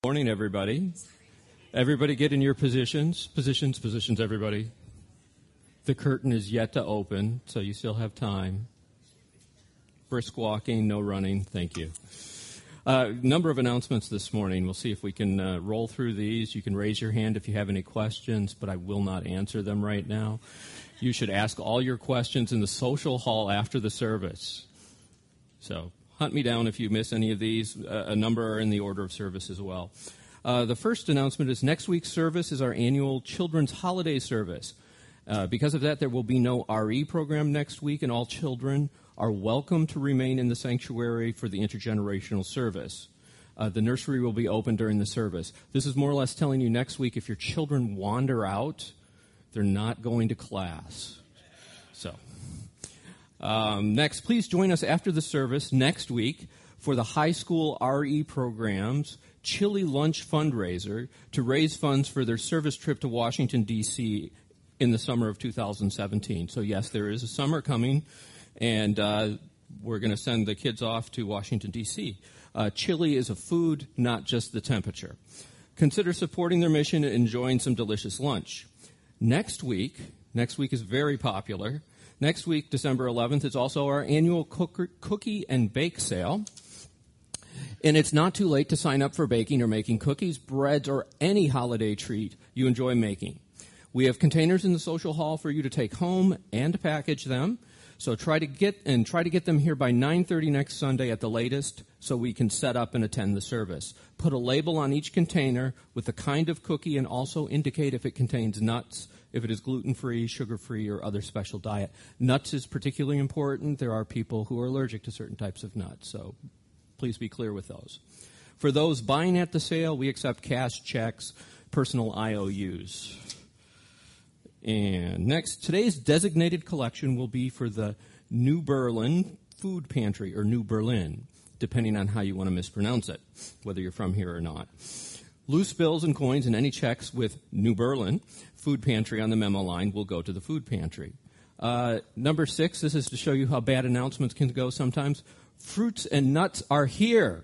Morning, everybody. Everybody get in your positions. Positions, everybody. The curtain is yet to open, so you still have time. Brisk walking, no running. Thank you. Number of announcements this morning. We'll see if we can roll through these. You can raise your hand if you have any questions, but I will not answer them right now. You should ask all your questions in the social hall after the service. So hunt me down if you miss any of these. A number are in the order of service as well. The first announcement is next week's service is our annual Children's Holiday Service. Because of that, there will be no RE program next week, and all children are welcome to remain in the sanctuary for the intergenerational service. The nursery will be open during the service. This is more or less telling you next week if your children wander out, they're not going to class. So, next, please join us after the service next week for the high school RE program's Chili Lunch fundraiser to raise funds for their service trip to Washington, D.C. in the summer of 2017. So, yes, there is a summer coming, and we're going to send the kids off to Washington, D.C. Chili is a food, not just the temperature. Consider supporting their mission and enjoying some delicious lunch. Next week is very popular. Next week, December 11th, is also our annual cookie and bake sale. And it's not too late to sign up for baking or making cookies, breads, or any holiday treat you enjoy making. We have containers in the social hall for you to take home and to package them. So try to get them here by 9:30 next Sunday at the latest so we can set up and attend the service. Put a label on each container with the kind of cookie and also indicate if it contains nuts, if it is gluten-free, sugar-free, or other special diet. Nuts is particularly important. There are people who are allergic to certain types of nuts, so please be clear with those. For those buying at the sale, we accept cash, checks, personal IOUs. And next, today's designated collection will be for the New Berlin Food Pantry, or New Berlin, depending on how you want to mispronounce it, whether you're from here or not. Loose bills and coins and any checks with New Berlin Food Pantry on the memo line will go to the food pantry. Number 6, this is to show you how bad announcements can go sometimes. Fruits and nuts are here.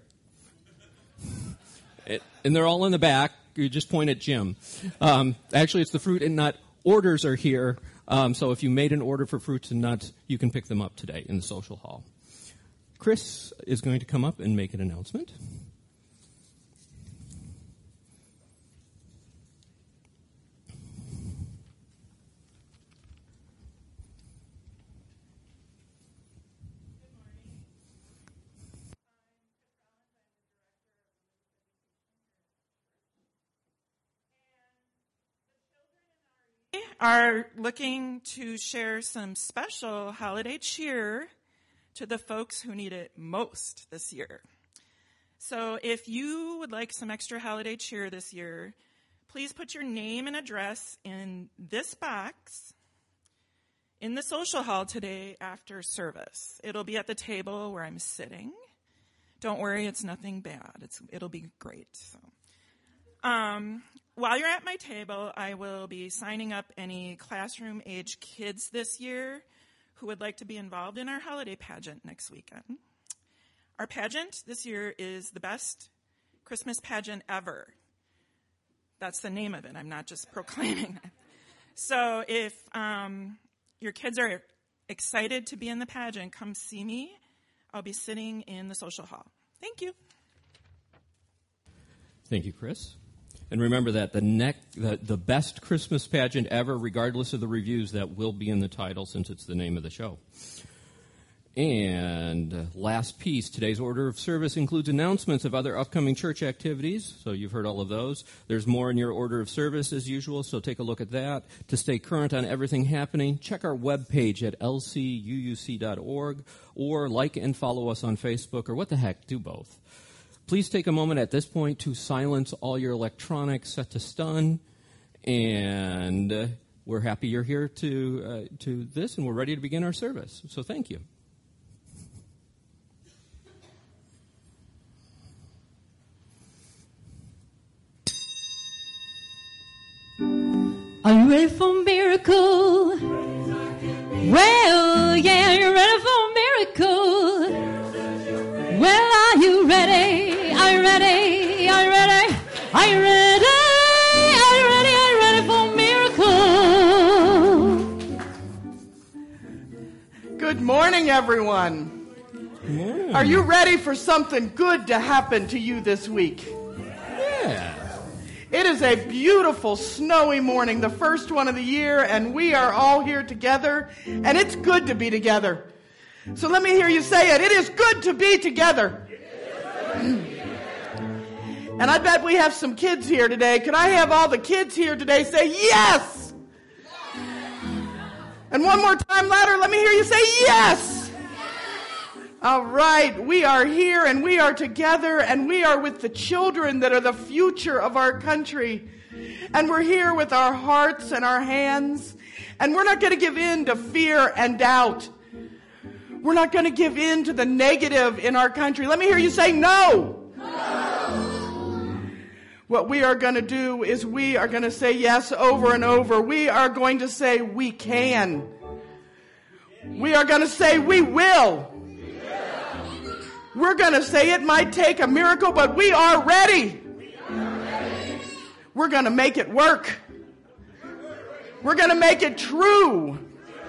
And they're all in the back. You just point at Jim. Actually, it's the fruit and nut orders are here. So if you made an order for fruits and nuts, you can pick them up today in the social hall. Chris is going to come up and make an announcement. Are looking to share some special holiday cheer to the folks who need it most this year. So if you would like some extra holiday cheer this year, please put your name and address in this box in the social hall today after service. It'll be at the table where I'm sitting. Don't worry, it's nothing bad. It'll be great. So. While you're at my table, I will be signing up any classroom-age kids this year who would like to be involved in our holiday pageant next weekend. Our pageant this year is the best Christmas pageant ever. That's the name of it. I'm not just proclaiming it. So if your kids are excited to be in the pageant, come see me. I'll be sitting in the social hall. Thank you. Thank you, Chris. And remember that the best Christmas pageant ever, regardless of the reviews, that will be in the title since it's the name of the show. And last piece, today's order of service includes announcements of other upcoming church activities. So you've heard all of those. There's more in your order of service as usual, so take a look at that. To stay current on everything happening, check our webpage at lcuuc.org or like and follow us on Facebook, or what the heck, do both. Please take a moment at this point to silence all your electronics set to stun, and we're happy you're here to this, and we're ready to begin our service. So thank you. Are you ready for a miracle? Well, yeah, you're ready for a miracle. Well, are you ready? Are you ready? Are you ready? morning, everyone. Yeah. Are you ready for something good to happen to you this week? Yeah. It is a beautiful, snowy morning, the first one of the year, and we are all here together, and it's good to be together. So let me hear you say it. It is good to be together. And I bet we have some kids here today. Could I have all the kids here today say yes? And one more time louder, let me hear you say yes. All right, we are here and we are together and we are with the children that are the future of our country. And we're here with our hearts and our hands. And we're not going to give in to fear and doubt. We're not going to give in to the negative in our country. Let me hear you say no. What we are going to do is we are going to say yes over and over. We are going to say we can. We are going to say we will. We're going to say it might take a miracle, but we are ready. We're going to make it work. We're going to make it true.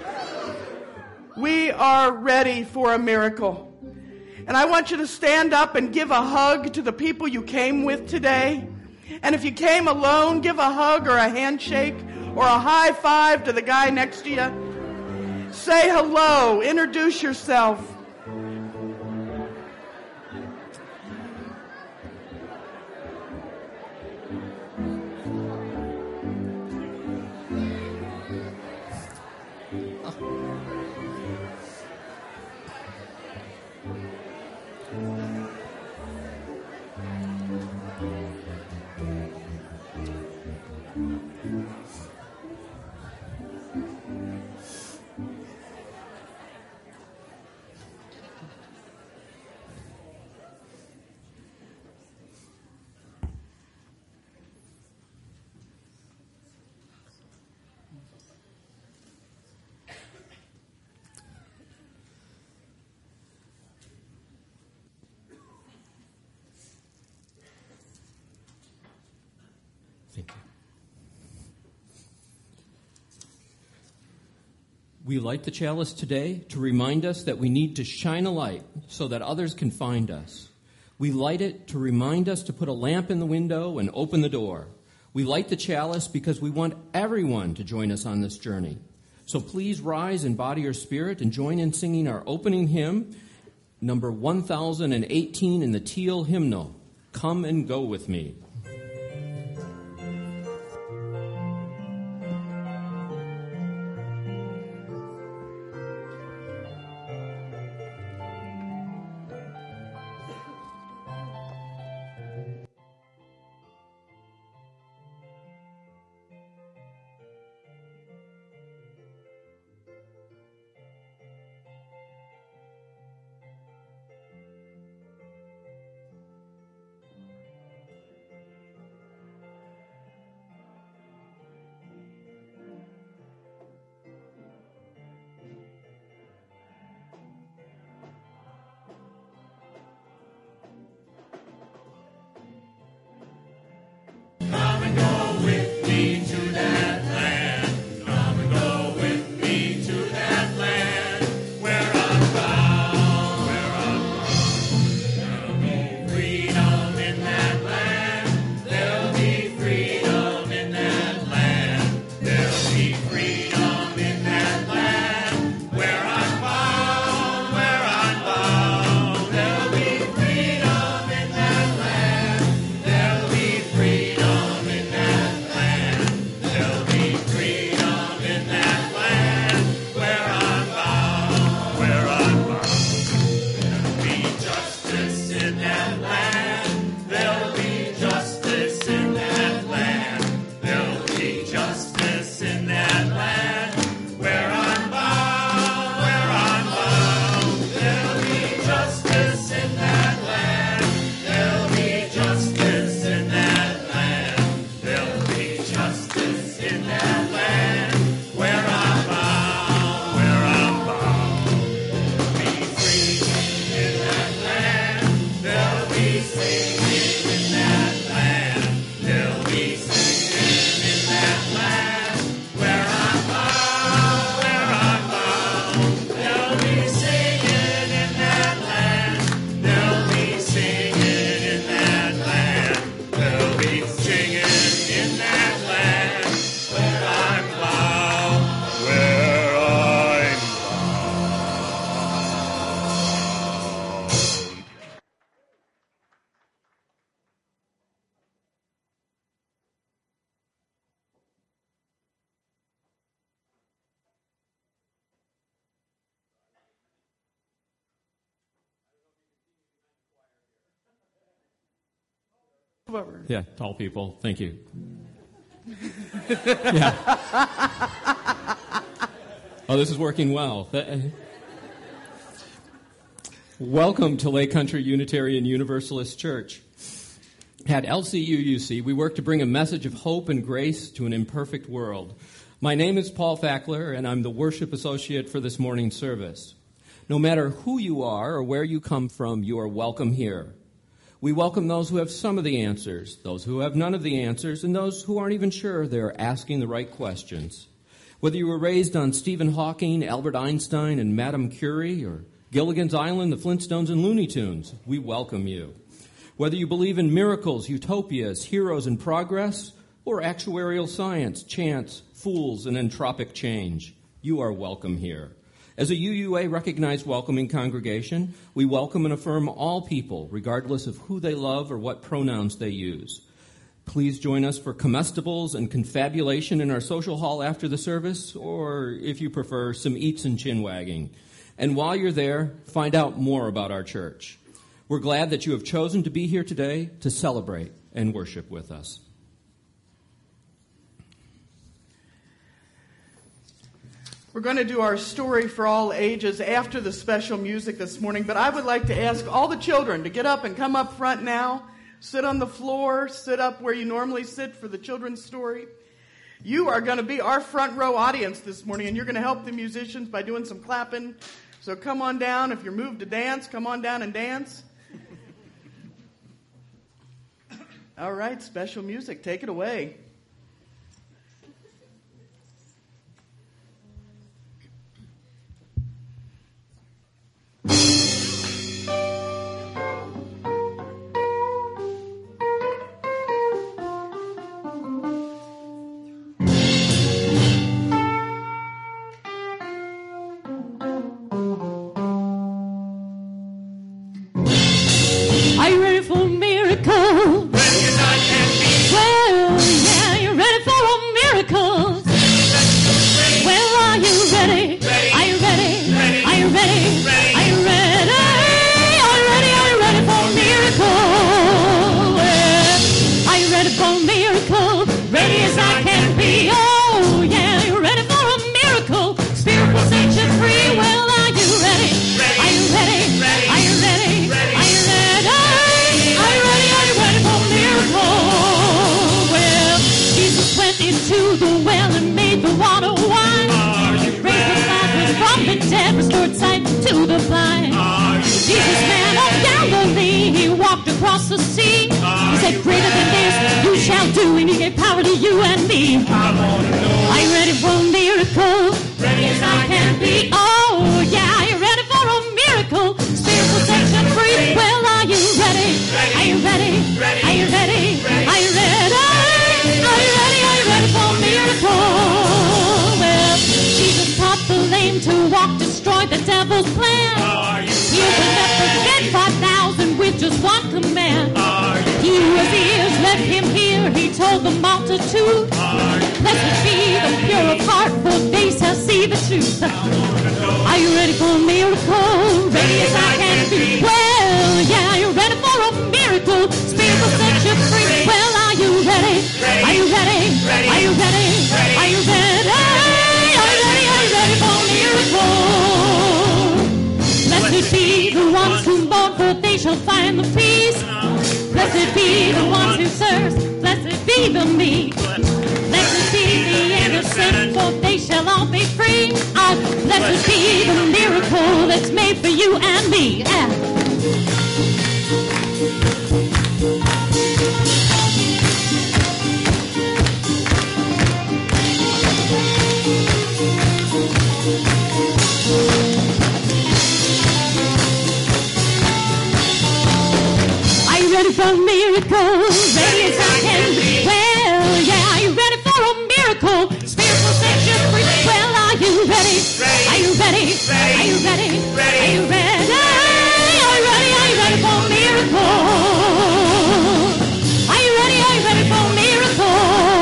We are ready for a miracle. And I want you to stand up and give a hug to the people you came with today. And if you came alone, give a hug or a handshake or a high five to the guy next to you. Say hello. Introduce yourself. Thank you. We light the chalice today to remind us that we need to shine a light so that others can find us. We light it to remind us to put a lamp in the window and open the door. We light the chalice because we want everyone to join us on this journey. So please rise in body or spirit and join in singing our opening hymn, number 1018 in the Teal hymnal, Come and Go With Me. Over. Yeah, tall people. Thank you. Yeah. Oh, this is working well. Welcome to Lake Country Unitarian Universalist Church. At LCUUC, we work to bring a message of hope and grace to an imperfect world. My name is Paul Fackler, and I'm the worship associate for this morning's service. No matter who you are or where you come from, you are welcome here. We welcome those who have some of the answers, those who have none of the answers, and those who aren't even sure they're asking the right questions. Whether you were raised on Stephen Hawking, Albert Einstein, and Madame Curie, or Gilligan's Island, the Flintstones, and Looney Tunes, we welcome you. Whether you believe in miracles, utopias, heroes, and progress, or actuarial science, chance, fools, and entropic change, you are welcome here. As a UUA-recognized welcoming congregation, we welcome and affirm all people, regardless of who they love or what pronouns they use. Please join us for comestibles and confabulation in our social hall after the service, or, if you prefer, some eats and chin-wagging. And while you're there, find out more about our church. We're glad that you have chosen to be here today to celebrate and worship with us. We're going to do our story for all ages after the special music this morning, but I would like to ask all the children to get up and come up front now. Sit on the floor, sit up where you normally sit for the children's story. You are going to be our front row audience this morning, and you're going to help the musicians by doing some clapping. So come on down. If you're moved to dance, come on down and dance. All right, special music. Take it away. Are you ready for a miracle? Ready as I can be. Well, yeah, you're ready for a miracle. Well, are you ready? Are you ready? Are you ready? Are you ready? Are you ready? Are you ready for a miracle? Well, are you ready for a miracle? Ready as I can be. Oh, yeah, you're ready for a miracle. Spirit will set you free. Well, are you ready? Are you ready? Are you ready? Are you ready? Are you ready? Are you ready for a miracle? Well, Jesus went into the well and made the water wine. Raised Lazarus from the dead, restored sight to the blind. Jesus, man of Galilee, he walked across the sea. He said, greater than this you shall do, and he gave power to you and me. Are you ready for a miracle? Ready as I can be. Oh, yeah, are you ready for a miracle? Spirit will set you free. Well, are you ready? Are you ready? Are you ready? Are you ready? Are you ready? Are you ready for a miracle? Well, Jesus taught the lame to walk, destroyed the devil's plan. He opened up the dead 5,000 with just one command. He whose ears, let him hear. He told the multitude, blessed be the pure of heart, for they shall see the truth. Are you ready for a miracle? Ready as I can be. Well, yeah, are you ready for a miracle? Spirit will set you free. Well, are you ready? Are you ready? Are you ready? Are you ready? Are you ready? Are you ready for a miracle? Blessed be the ones who mourn, for they shall find the peace. Blessed be the ones who serve. Blessed be the meek. Blessed be the innocent, for they shall all be free. Blessed be the miracle that's made for you and me. Are you ready for a miracle? Ready as I can be. Well, yeah, are you ready for a miracle? Spirit will set you free. Well, are you ready? Are you ready? Are you ready? Are you ready? Are you ready? Are you ready for a miracle? Are you ready? Are you ready for a miracle?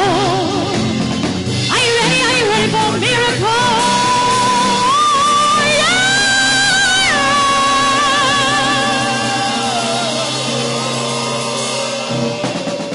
Are you ready? Are you ready for a miracle? Yeah!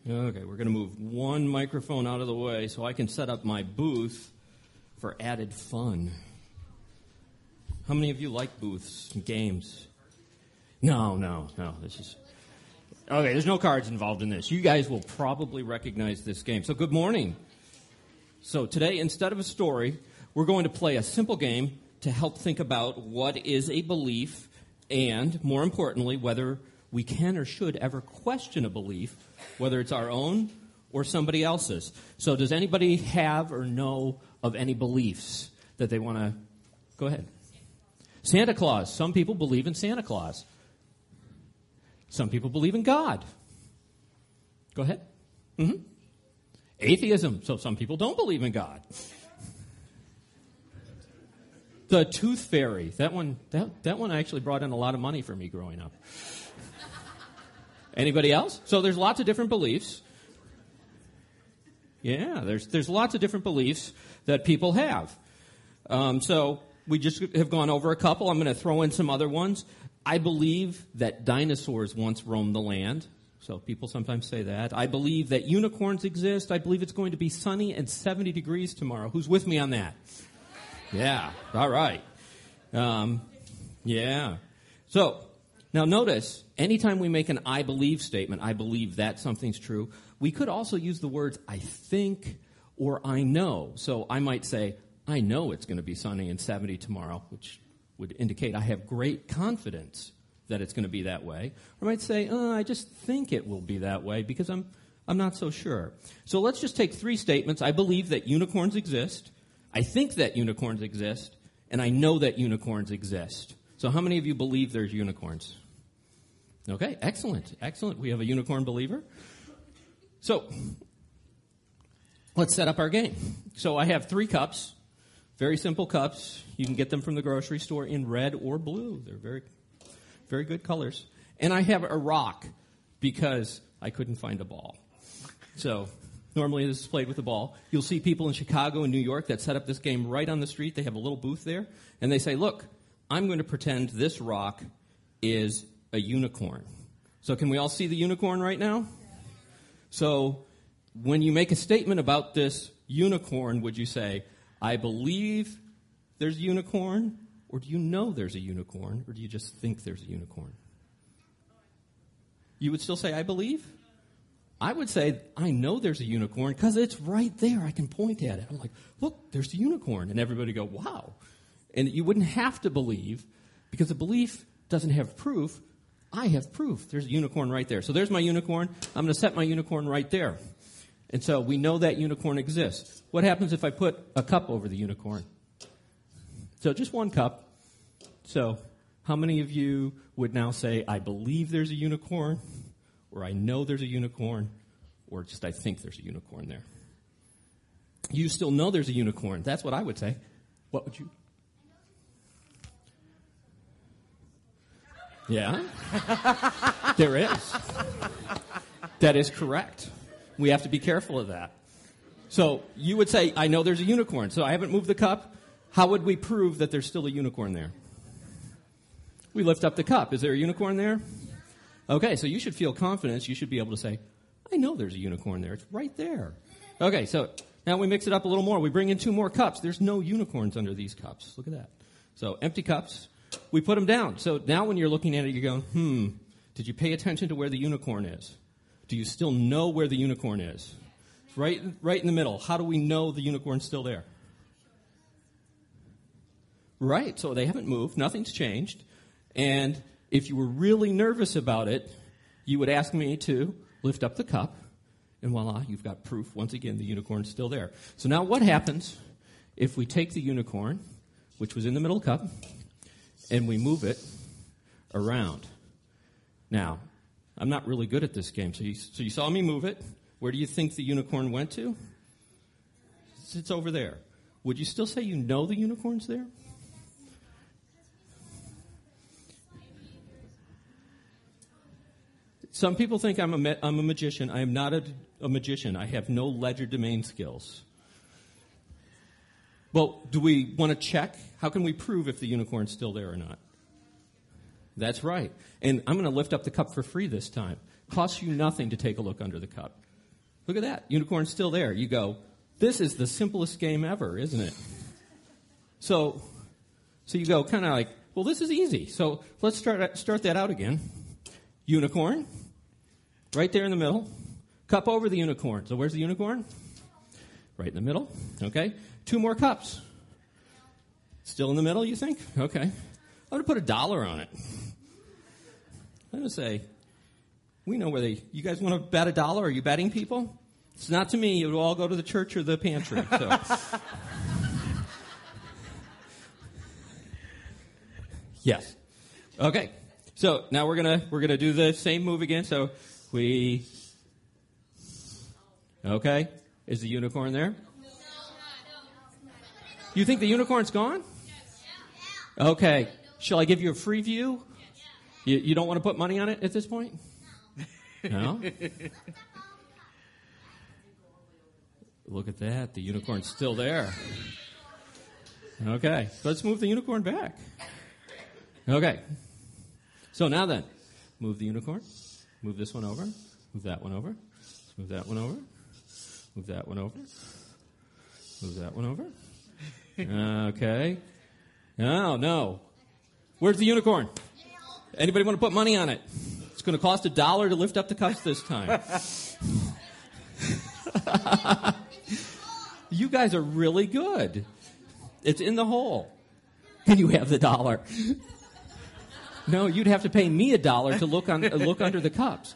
Okay, we're going to move one microphone out of the way so I can set up my booth for added fun. How many of you like booths and games? No. This is... Okay, there's no cards involved in this. You guys will probably recognize this game. So good morning. So today, instead of a story, we're going to play a simple game to help think about what is a belief and, more importantly, whether we can or should ever question a belief, whether it's our own or somebody else's. So does anybody have or know of any beliefs that they want to... Go ahead. Santa Claus. Some people believe in Santa Claus. Some people believe in God. Go ahead. Mm-hmm. Atheism. So some people don't believe in God. The Tooth Fairy. That one actually brought in a lot of money for me growing up. Anybody else? So there's lots of different beliefs. Yeah, there's lots of different beliefs that people have. So we just have gone over a couple. I'm going to throw in some other ones. I believe that dinosaurs once roamed the land. So people sometimes say that. I believe that unicorns exist. I believe it's going to be sunny and 70 degrees tomorrow. Who's with me on that? Yeah, all right. Yeah. So now notice, anytime we make an I believe statement, I believe that something's true, we could also use the words I think or I know. So I might say, I know it's going to be sunny and 70 tomorrow, which would indicate I have great confidence that it's going to be that way. Or I might say, I just think it will be that way because I'm not so sure. So let's just take three statements. I believe that unicorns exist. I think that unicorns exist. And I know that unicorns exist. So how many of you believe there's unicorns? Okay, excellent. We have a unicorn believer. So let's set up our game. So I have 3 cups, very simple cups. You can get them from the grocery store in red or blue. They're very, very good colors. And I have a rock because I couldn't find a ball. So normally this is played with a ball. You'll see people in Chicago and New York that set up this game right on the street. They have a little booth there. And they say, look, I'm going to pretend this rock is a unicorn. So can we all see the unicorn right now? So when you make a statement about this unicorn, would you say, I believe there's a unicorn, or do you know there's a unicorn, or do you just think there's a unicorn? You would still say, I believe? I would say, I know there's a unicorn because it's right there. I can point at it. I'm like, look, there's the unicorn. And everybody go, wow. And you wouldn't have to believe because a belief doesn't have proof. I have proof. There's a unicorn right there. So there's my unicorn. I'm going to set my unicorn right there. And so we know that unicorn exists. What happens if I put a cup over the unicorn? So just one cup. So how many of you would now say, I believe there's a unicorn, or I know there's a unicorn, or just I think there's a unicorn there? You still know there's a unicorn. That's what I would say. What would you? Yeah? There is. That is correct. We have to be careful of that. So you would say, I know there's a unicorn. So I haven't moved the cup. How would we prove that there's still a unicorn there? We lift up the cup. Is there a unicorn there? Okay, so you should feel confidence. You should be able to say, I know there's a unicorn there. It's right there. Okay, so now we mix it up a little more. We bring in 2 more cups. There's no unicorns under these cups. Look at that. So empty cups. We put them down. So now when you're looking at it, you're going, did you pay attention to where the unicorn is? Do you still know where the unicorn is? It's right in the middle. How do we know the unicorn's still there? Right, so they haven't moved. Nothing's changed. And if you were really nervous about it, you would ask me to lift up the cup, and voila, you've got proof. Once again, the unicorn's still there. So now what happens if we take the unicorn, which was in the middle cup, and we move it around? Now, I'm not really good at this game, so you saw me move it. Where do you think the unicorn went to? It's over there. Would you still say you know the unicorn's there? Some people think I'm a magician. I am not a magician. I have no legerdemain skills. Well, do we want to check? How can we prove if the unicorn's still there or not? That's right. And I'm going to lift up the cup for free this time. Costs you nothing to take a look under the cup. Look at that. Unicorn's still there. You go, this is the simplest game ever, isn't it? So you go kind of like, well, this is easy. So let's start that out again. Unicorn, right there in the middle. Cup over the unicorn. So where's the unicorn? Right in the middle. Okay. 2 more cups. Still in the middle, you think? Okay. I'm going to put $1 on it. I'm going to say, we know where you guys want to bet $1? Are you betting people? It's not to me. It will all go to the church or the pantry. So. Yes. Okay. So now we're gonna do the same move again. So okay. Is the unicorn there? You think the unicorn's gone? Okay. Shall I give you a free view? You don't want to put money on it at this point? No? Look at that. The unicorn's still there. Okay. Let's move the unicorn back. Okay. So now then, move the unicorn. Move this one over. Move that one over. Move that one over. Move that one over. Move that one over. Okay. No. Where's the unicorn? Anybody want to put money on it? It's going to cost $1 to lift up the cups this time. You guys are really good. It's in the hole. Can you have the $1? No, you'd have to pay me $1 to look under the cups.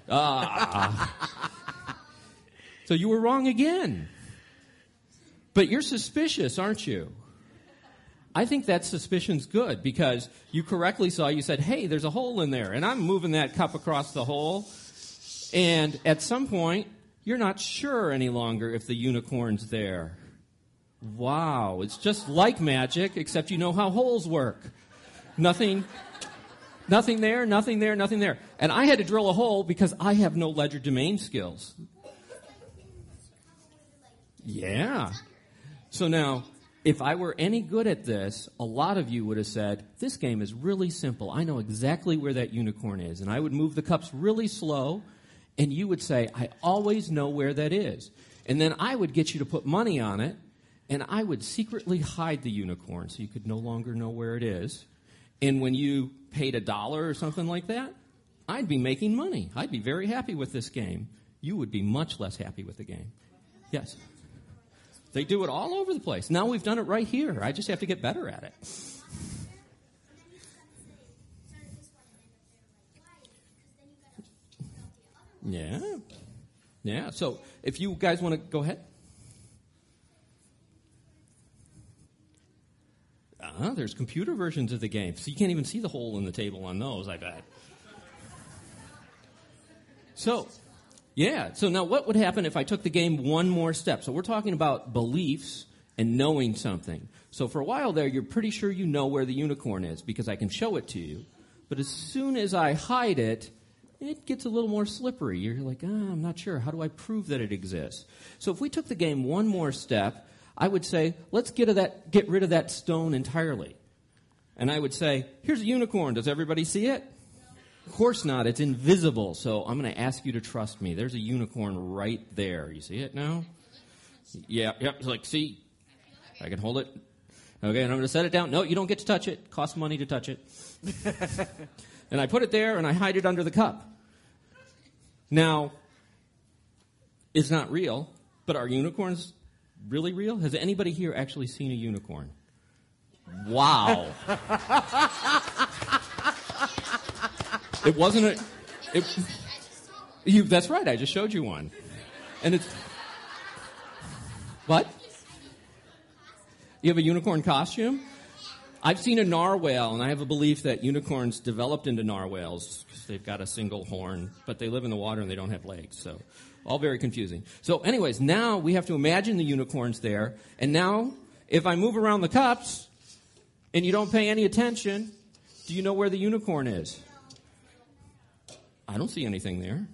So you were wrong again. But you're suspicious, aren't you? I think that suspicion's good because you correctly saw, you said, hey, there's a hole in there. And I'm moving that cup across the hole. And at some point, you're not sure any longer if the unicorn's there. Wow, it's just like magic, except you know how holes work. Nothing there, nothing there, nothing there. And I had to drill a hole because I have no legerdemain skills. Yeah. So now, if I were any good at this, a lot of you would have said, this game is really simple. I know exactly where that unicorn is. And I would move the cups really slow, and you would say, I always know where that is. And then I would get you to put money on it, and I would secretly hide the unicorn so you could no longer know where it is. And when you paid $1 or something like that, I'd be making money. I'd be very happy with this game. You would be much less happy with the game. Yes. They do it all over the place. Now we've done it right here. I just have to get better at it. Yeah. So if you guys want to go ahead. There's computer versions of the game. So you can't even see the hole in the table on those, I bet. So now what would happen if I took the game one more step? So we're talking about beliefs and knowing something. So for a while there, you're pretty sure you know where the unicorn is because I can show it to you. But as soon as I hide it, it gets a little more slippery. You're like, I'm not sure. How do I prove that it exists? So if we took the game one more step, I would say, let's get rid of that stone entirely. And I would say, here's a unicorn. Does everybody see it? Of course not. It's invisible. So I'm going to ask you to trust me. There's a unicorn right there. You see it now? Yeah. It's like, see? I can hold it. Okay, and I'm going to set it down. No, you don't get to touch it. It costs money to touch it. And I put it there, and I hide it under the cup. Now, it's not real, but are unicorns really real? Has anybody here actually seen a unicorn? Wow. It wasn't that's right, I just showed you one. And it's... What? You have a unicorn costume? I've seen a narwhal, and I have a belief that unicorns developed into narwhals because they've got a single horn, but they live in the water and they don't have legs, so all very confusing. So anyways, now we have to imagine the unicorn's there, and now if I move around the cups and you don't pay any attention, do you know where the unicorn is? I don't see anything there.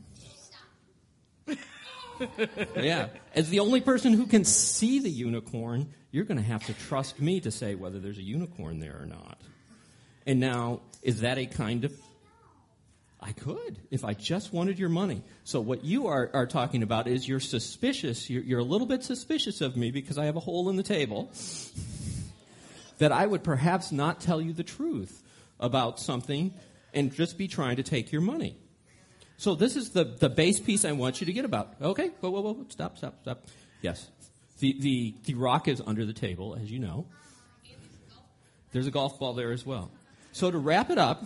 Yeah. As the only person who can see the unicorn, you're going to have to trust me to say whether there's a unicorn there or not. And now, is that a kind of... I could, if I just wanted your money. So what you are talking about is you're suspicious. You're a little bit suspicious of me because I have a hole in the table. That I would perhaps not tell you the truth about something and just be trying to take your money. So this is the base piece I want you to get about. Okay, whoa, stop. Yes. The rock is under the table, as you know. There's a golf ball there as well. So to wrap it up,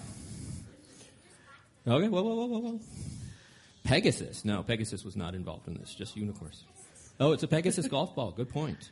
okay, whoa. Pegasus. No, Pegasus was not involved in this, just unicorns. Oh, it's a Pegasus golf ball. Good point.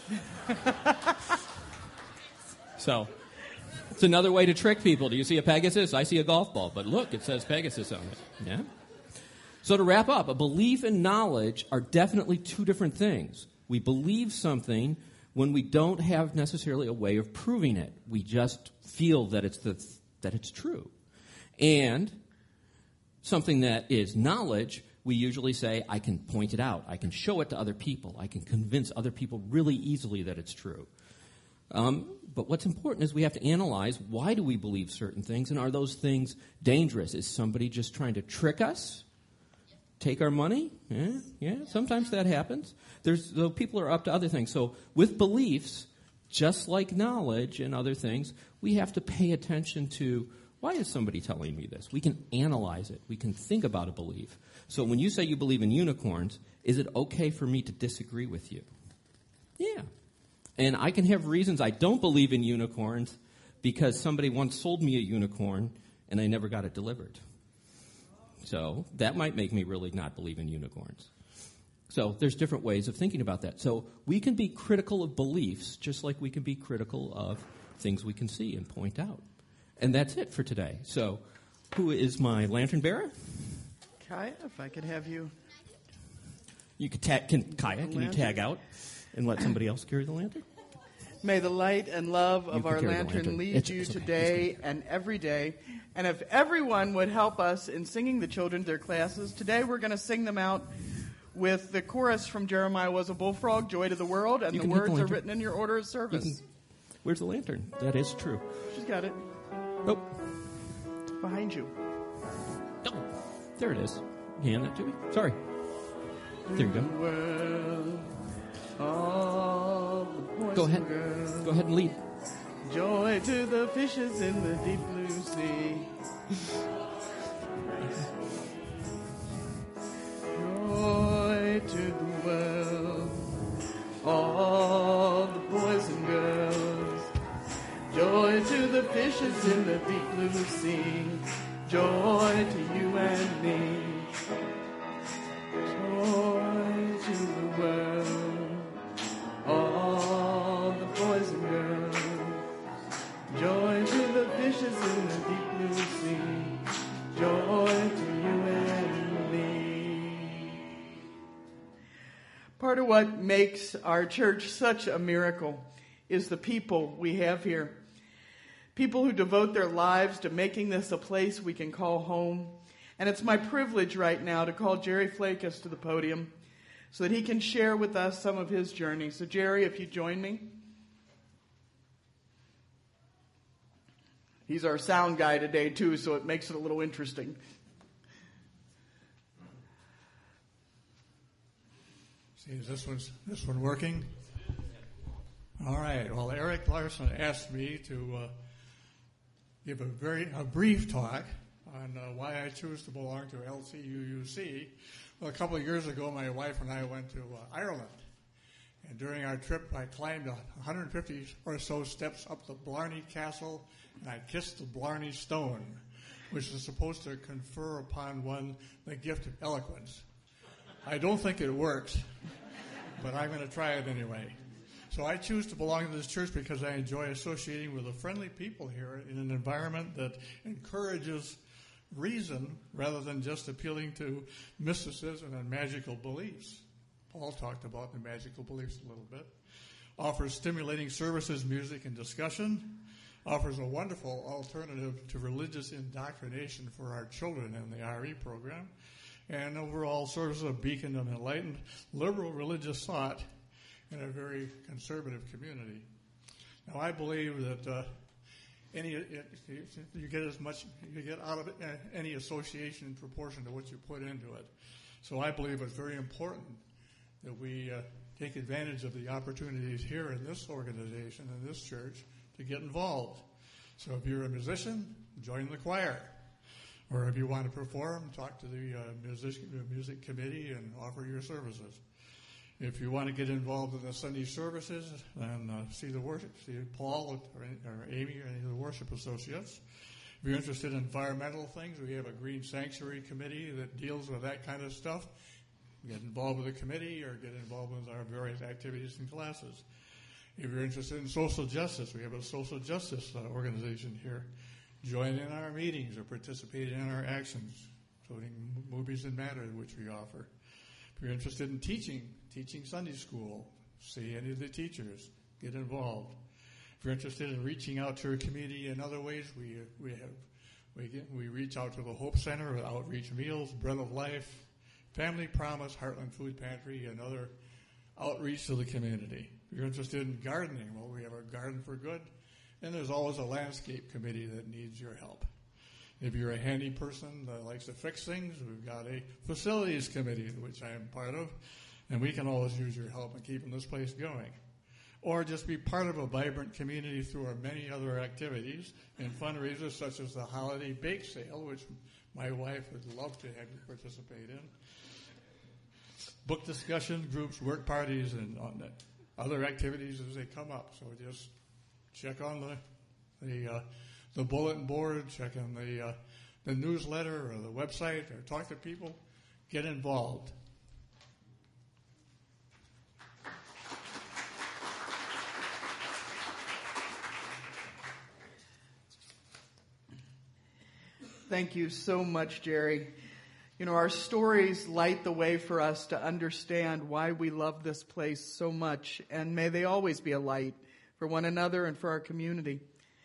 So, it's another way to trick people. Do you see a Pegasus? I see a golf ball, but look, it says Pegasus on it. Yeah? So to wrap up, a belief and knowledge are definitely two different things. We believe something when we don't have necessarily a way of proving it. We just feel that it's true. And something that is knowledge, we usually say, I can point it out. I can show it to other people. I can convince other people really easily that it's true. But what's important is we have to analyze, why do we believe certain things, and are those things dangerous? Is somebody just trying to trick us? Take our money? Yeah, sometimes that happens. People are up to other things. So with beliefs, just like knowledge and other things, we have to pay attention to, why is somebody telling me this? We can analyze it. We can think about a belief. So when you say you believe in unicorns, is it okay for me to disagree with you? Yeah. And I can have reasons I don't believe in unicorns because somebody once sold me a unicorn and I never got it delivered. So that might make me really not believe in unicorns. So there's different ways of thinking about that. So we can be critical of beliefs just like we can be critical of things we can see and point out. And that's it for today. So who is my lantern bearer? Kaya, if I could have you. You could Kaya, can you tag out and let somebody else carry the lantern? May the light and love of our lantern lead you today and every day. And if everyone would help us in singing the children their classes, today we're going to sing them out with the chorus from Jeremiah Was a Bullfrog, Joy to the World, and the words are written in your order of service. Where's the lantern? That is true. She's got it. Oh. Behind you. Oh, there it is. Hand that to me. Sorry. There you go. Go ahead. Go ahead and lead. Joy to the fishes in the deep blue sea. Joy to the world. All the boys and girls. Joy to the fishes in the deep blue sea. Joy to you and me. Joy to the world. All the boys and girls. Joy to the fishes in the deep blue sea. Joy to you and me. Part of what makes our church such a miracle is the people we have here. People who devote their lives to making this a place we can call home. And it's my privilege right now to call Jerry Flakus to the podium so that he can share with us some of his journey. So Jerry, if you join me. He's our sound guy today too, so it makes it a little interesting. See, is this one working? All right. Well, Eric Larson asked me to give a brief talk on why I choose to belong to LCUUC. Well, a couple of years ago, my wife and I went to Ireland. And during our trip, I climbed 150 or so steps up the Blarney Castle, and I kissed the Blarney Stone, which is supposed to confer upon one the gift of eloquence. I don't think it works, but I'm going to try it anyway. So I choose to belong to this church because I enjoy associating with the friendly people here in an environment that encourages reason rather than just appealing to mysticism and magical beliefs. Paul talked about the magical beliefs a little bit. Offers stimulating services, music, and discussion. Offers a wonderful alternative to religious indoctrination for our children in the RE program. And overall serves as a beacon of enlightened liberal religious thought in a very conservative community. Now, I believe that you get as much you get out of it, any association in proportion to what you put into it. So I believe it's very important that we take advantage of the opportunities here in this organization, in this church, to get involved. So if you're a musician, join the choir. Or if you want to perform, talk to the music committee and offer your services. If you want to get involved in the Sunday services, then see Paul or Amy or any of the worship associates. If you're interested in environmental things, we have a Green Sanctuary Committee that deals with that kind of stuff. Get involved with the committee or get involved with our various activities and classes. If you're interested in social justice, we have a social justice organization here. Join in our meetings or participate in our actions, including Movies That Matter, which we offer. If you're interested in teaching Sunday school, see any of the teachers, get involved. If you're interested in reaching out to our community in other ways, we reach out to the Hope Center with outreach meals, Bread of Life, Family Promise, Heartland Food Pantry, and other outreach to the community. If you're interested in gardening, well, we have our Garden for Good, and there's always a landscape committee that needs your help. If you're a handy person that likes to fix things, we've got a facilities committee, which I am part of, and we can always use your help in keeping this place going. Or just be part of a vibrant community through our many other activities and fundraisers such as the Holiday Bake Sale, which my wife would love to have you participate in. Book discussion groups, work parties, and other activities as they come up. So just check on the bulletin board, check on the newsletter or the website, or talk to people. Get involved. Thank you so much, Jerry. You know, our stories light the way for us to understand why we love this place so much, and may they always be a light for one another and for our community.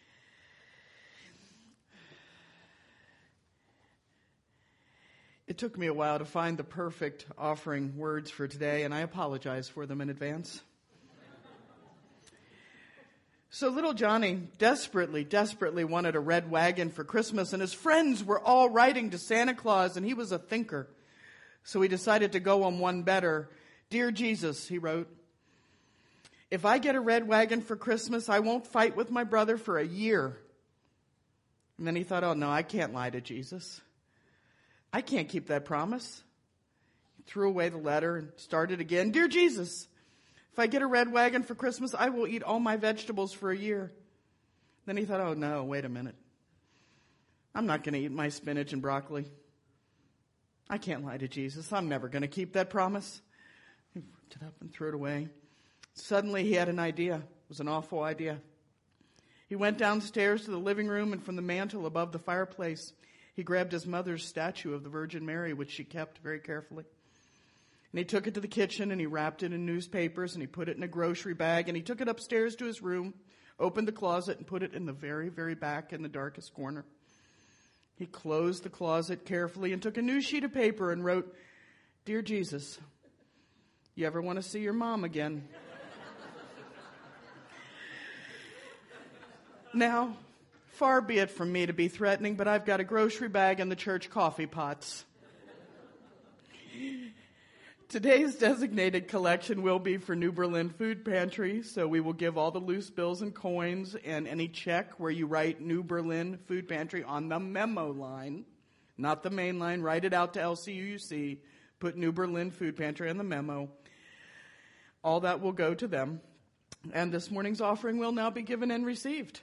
It took me a while to find the perfect offering words for today, and I apologize for them in advance. So little Johnny desperately wanted a red wagon for Christmas, and his friends were all writing to Santa Claus, and he was a thinker. So he decided to go on one better. Dear Jesus, he wrote, if I get a red wagon for Christmas, I won't fight with my brother for a year. And then he thought, oh no, I can't lie to Jesus. I can't keep that promise. He threw away the letter and started again. Dear Jesus, if I get a red wagon for Christmas, I will eat all my vegetables for a year. Then he thought, oh no, wait a minute. I'm not going to eat my spinach and broccoli. I can't lie to Jesus. I'm never going to keep that promise. He ripped it up and threw it away. Suddenly he had an idea. It was an awful idea. He went downstairs to the living room, and from the mantel above the fireplace, he grabbed his mother's statue of the Virgin Mary, which she kept very carefully. And he took it to the kitchen, and he wrapped it in newspapers, and he put it in a grocery bag, and he took it upstairs to his room, opened the closet, and put it in the very, very back in the darkest corner. He closed the closet carefully and took a new sheet of paper and wrote, Dear Jesus, you ever want to see your mom again? Now, far be it from me to be threatening, but I've got a grocery bag and the church coffee pots. Today's designated collection will be for New Berlin Food Pantry, so we will give all the loose bills and coins and any check where you write New Berlin Food Pantry on the memo line, not the main line. Write it out to LCUC, put New Berlin Food Pantry on the memo. All that will go to them. And this morning's offering will now be given and received.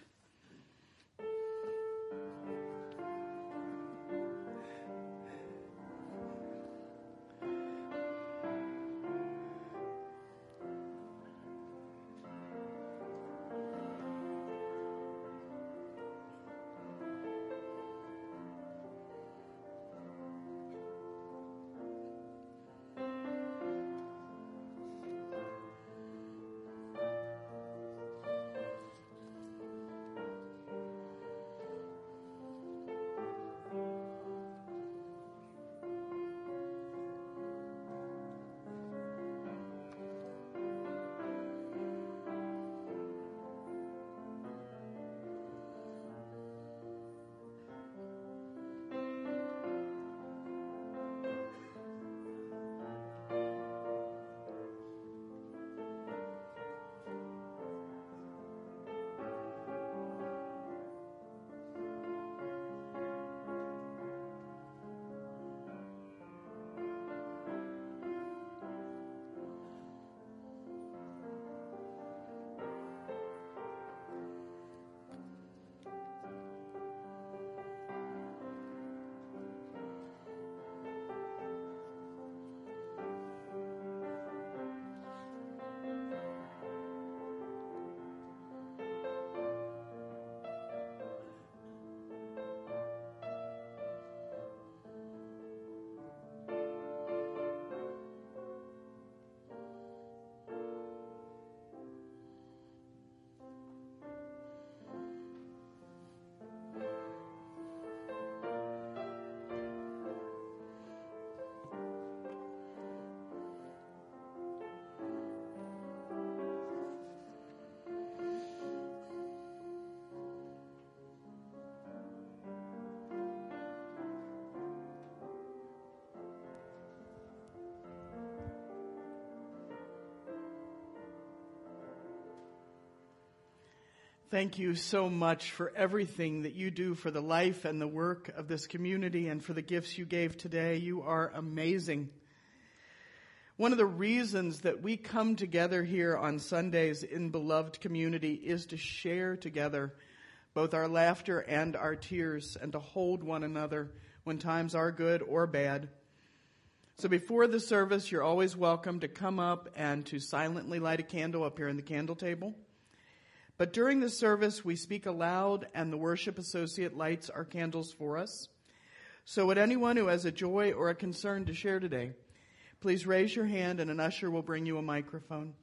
Thank you so much for everything that you do for the life and the work of this community and for the gifts you gave today. You are amazing. One of the reasons that we come together here on Sundays in beloved community is to share together both our laughter and our tears and to hold one another when times are good or bad. So before the service, you're always welcome to come up and to silently light a candle up here in the candle table. But during the service, we speak aloud and the worship associate lights our candles for us. So would anyone who has a joy or a concern to share today, please raise your hand and an usher will bring you a microphone.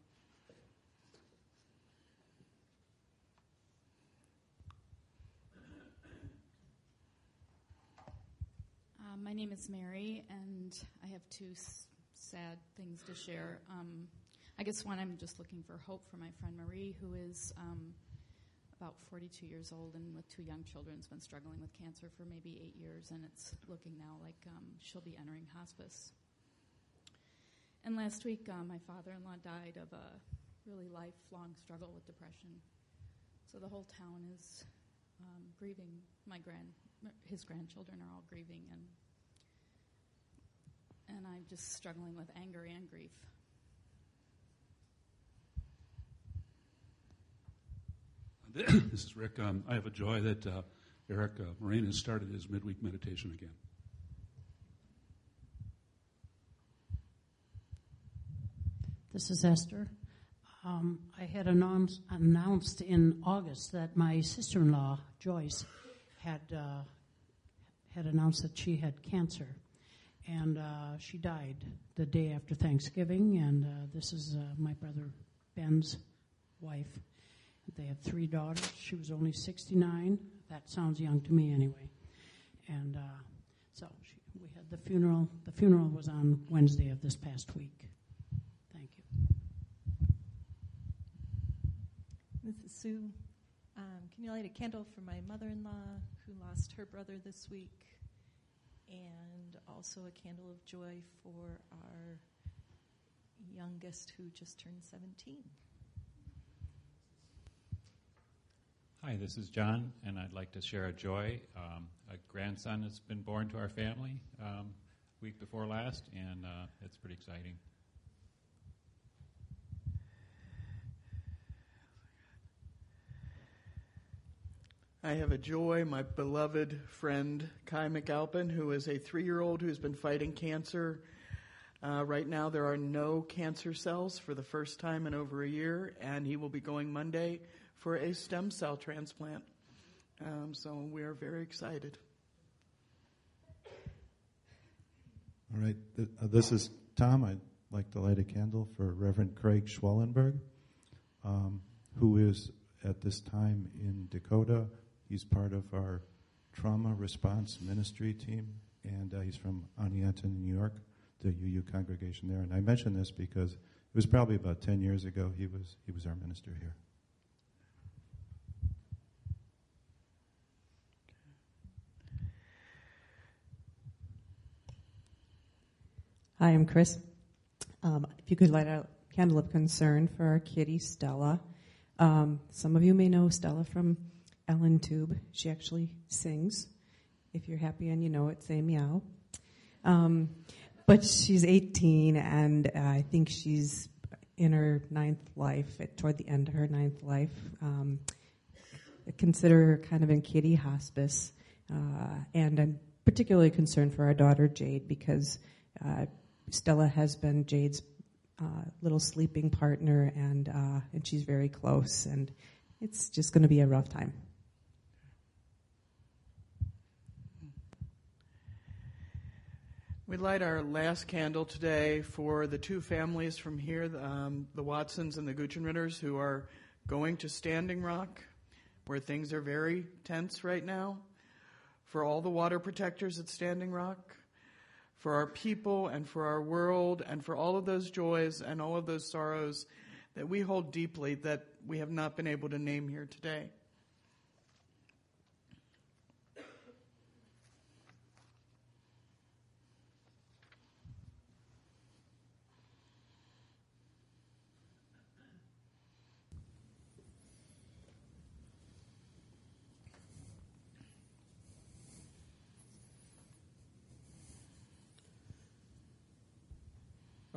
My name is Mary, and I have two sad things to share. I guess one, I'm just looking for hope for my friend Marie, who is about 42 years old and with two young children, has been struggling with cancer for maybe 8 years, and it's looking now like she'll be entering hospice. And last week, my father-in-law died of a really lifelong struggle with depression. So the whole town is grieving. His grandchildren are all grieving, and I'm just struggling with anger and grief. This is Rick. I have a joy that Eric Moraine has started his midweek meditation again. This is Esther. I had announced in August that my sister-in-law, Joyce, had announced that she had cancer. And she died the day after Thanksgiving. And this is my brother Ben's wife. They have 3 daughters. She was only 69. That sounds young to me anyway. And so we had the funeral. The funeral was on Wednesday of this past week. Thank you. This is Sue. Can you light a candle for my mother-in-law who lost her brother this week? And also a candle of joy for our youngest who just turned 17. Hi, this is John, and I'd like to share a joy. A grandson has been born to our family week before last, and it's pretty exciting. I have a joy, my beloved friend Kai McAlpin, who is a 3-year-old who's been fighting cancer. Right now there are no cancer cells for the first time in over a year, and he will be going Monday for a stem cell transplant. So we are very excited. All right, this is Tom. I'd like to light a candle for Reverend Craig Schwellenberg, who is at this time in Dakota. He's part of our trauma response ministry team, and he's from Onianton, New York, the UU congregation there. And I mention this because it was probably about 10 years ago he was our minister here. Hi, I'm Chris. If you could light a candle of concern for our kitty, Stella. Some of you may know Stella from Ellen Tube. She actually sings. If you're happy and you know it, say meow. But she's 18, and I think she's in her 9th life, toward the end of her 9th life. I consider her kind of in kitty hospice. And I'm particularly concerned for our daughter, Jade, because Stella has been Jade's little sleeping partner, and she's very close, and it's just going to be a rough time. We light our last candle today for the 2 families from here, the Watsons and the Guchenritters, who are going to Standing Rock, where things are very tense right now, for all the water protectors at Standing Rock, for our people and for our world, and for all of those joys and all of those sorrows that we hold deeply that we have not been able to name here today.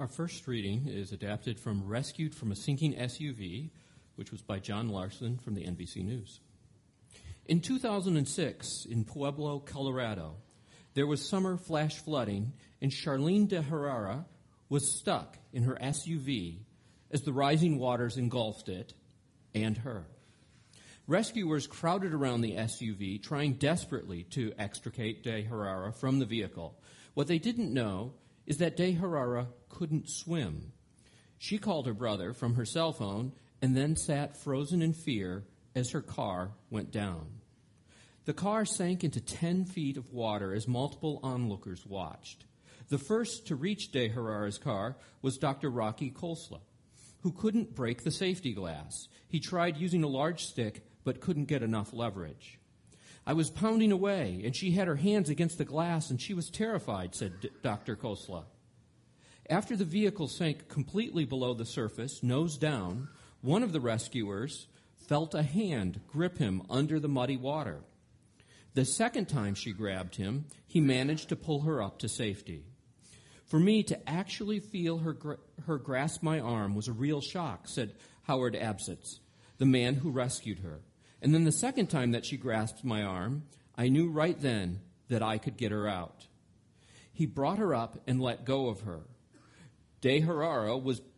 Our first reading is adapted from Rescued from a Sinking SUV, which was by John Larson from the NBC News. In 2006, in Pueblo, Colorado, there was summer flash flooding, and Charlene de Herrera was stuck in her SUV as the rising waters engulfed it and her. Rescuers crowded around the SUV, trying desperately to extricate de Herrera from the vehicle. What they didn't know is that de Herrera couldn't swim. She called her brother from her cell phone and then sat frozen in fear as her car went down. The car sank into 10 feet of water as multiple onlookers watched. The first to reach de Herrera's car was Dr. Rocky Kolsla, who couldn't break the safety glass. He tried using a large stick, but couldn't get enough leverage. I was pounding away, and she had her hands against the glass, and she was terrified, said Dr. Kolsla. After the vehicle sank completely below the surface, nose down, one of the rescuers felt a hand grip him under the muddy water. The second time she grabbed him, he managed to pull her up to safety. For me to actually feel her grasp my arm was a real shock, said Howard Absitz, the man who rescued her. And then the second time that she grasped my arm, I knew right then that I could get her out. He brought her up and let go of her. De Herrera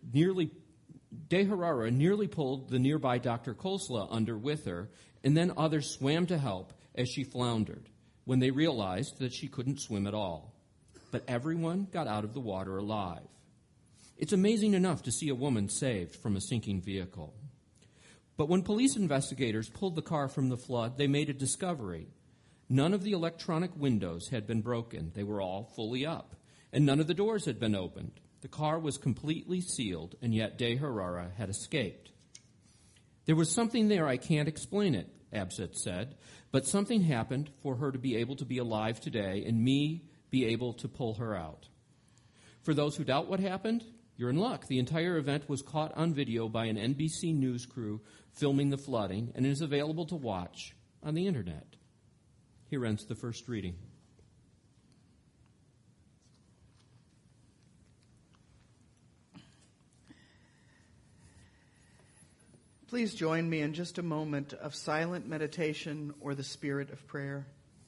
nearly pulled the nearby Dr. Kolsla under with her, and then others swam to help as she floundered when they realized that she couldn't swim at all. But everyone got out of the water alive. It's amazing enough to see a woman saved from a sinking vehicle. But when police investigators pulled the car from the flood, they made a discovery. None of the electronic windows had been broken. They were all fully up, and none of the doors had been opened. The car was completely sealed, and yet de Herrera had escaped. There was something there, I can't explain it, Absitz said, but something happened for her to be able to be alive today and me be able to pull her out. For those who doubt what happened, you're in luck. The entire event was caught on video by an NBC News crew filming the flooding and is available to watch on the internet. Here ends the first reading. Please join me in just a moment of silent meditation or the spirit of prayer.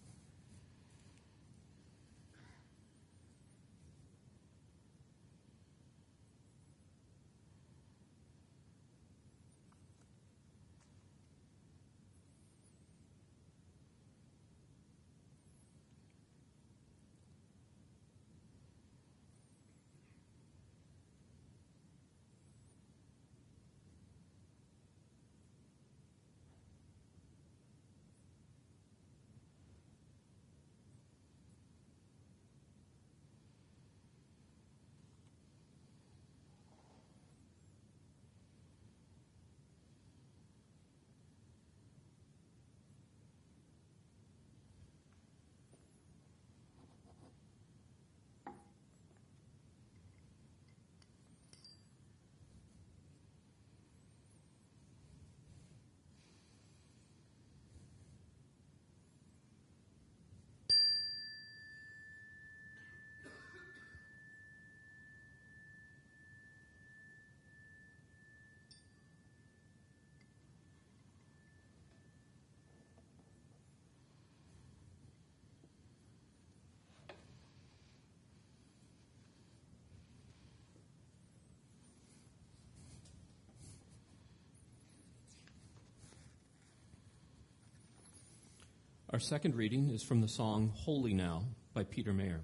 Our second reading is from the song Holy Now by Peter Mayer.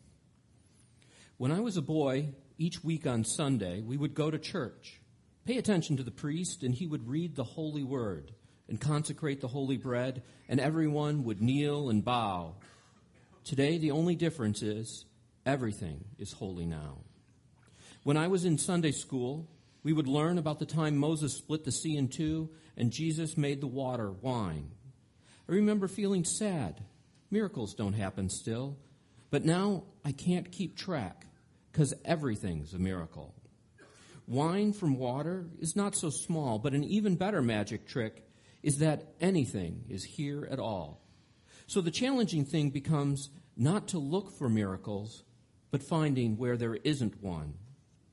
When I was a boy, each week on Sunday, we would go to church, pay attention to the priest, and he would read the holy word and consecrate the holy bread, and everyone would kneel and bow. Today, the only difference is everything is holy now. When I was in Sunday school, we would learn about the time Moses split the sea in two and Jesus made the water wine. I remember feeling sad. Miracles don't happen still. But now I can't keep track because everything's a miracle. Wine from water is not so small, but an even better magic trick is that anything is here at all. So the challenging thing becomes not to look for miracles, but finding where there isn't one.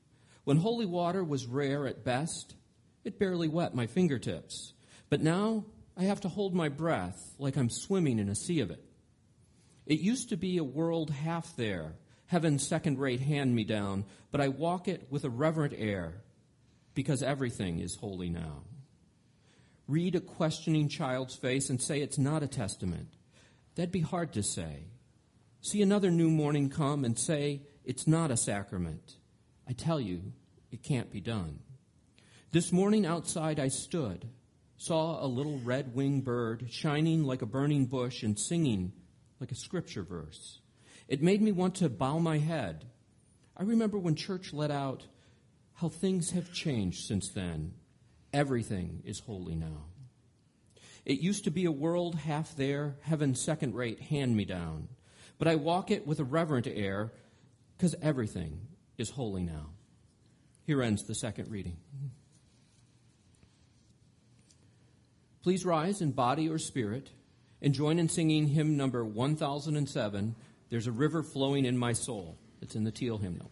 When holy water was rare at best, it barely wet my fingertips. But now I have to hold my breath like I'm swimming in a sea of it. It used to be a world half there, heaven's second-rate hand-me-down, but I walk it with a reverent air, because everything is holy now. Read a questioning child's face and say it's not a testament. That'd be hard to say. See another new morning come and say it's not a sacrament. I tell you, it can't be done. This morning outside I stood, saw a little red-winged bird shining like a burning bush and singing like a scripture verse. It made me want to bow my head. I remember when church let out how things have changed since then. Everything is holy now. It used to be a world half there, heaven's second-rate hand-me-down. But I walk it with a reverent air, because everything is holy now. Here ends the second reading. Please rise in body or spirit and join in singing hymn number 1007, There's a River Flowing in My Soul. It's in the Teal hymnal.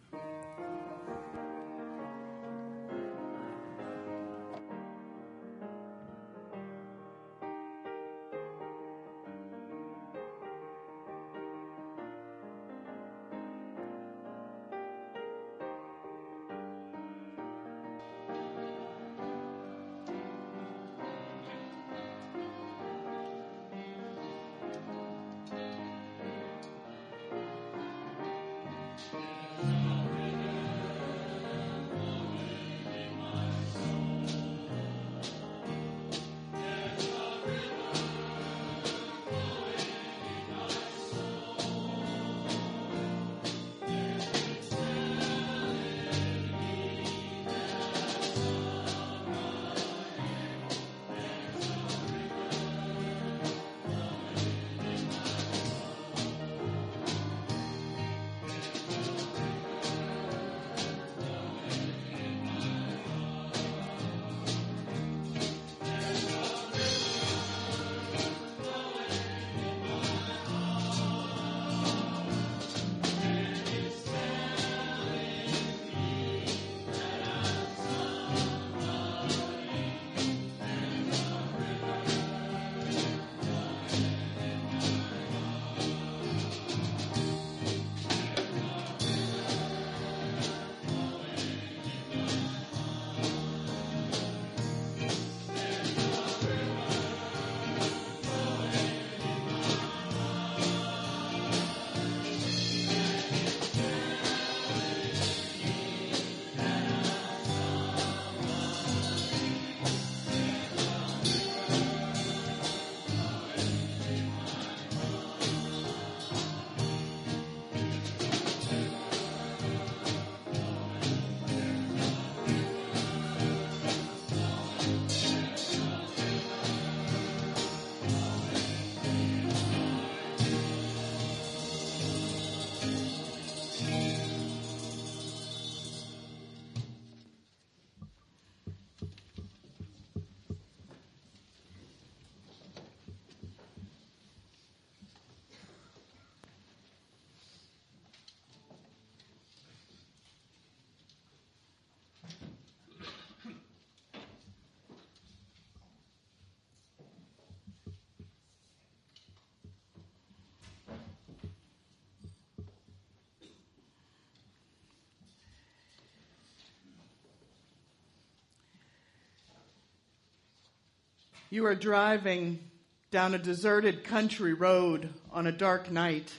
You are driving down a deserted country road on a dark night.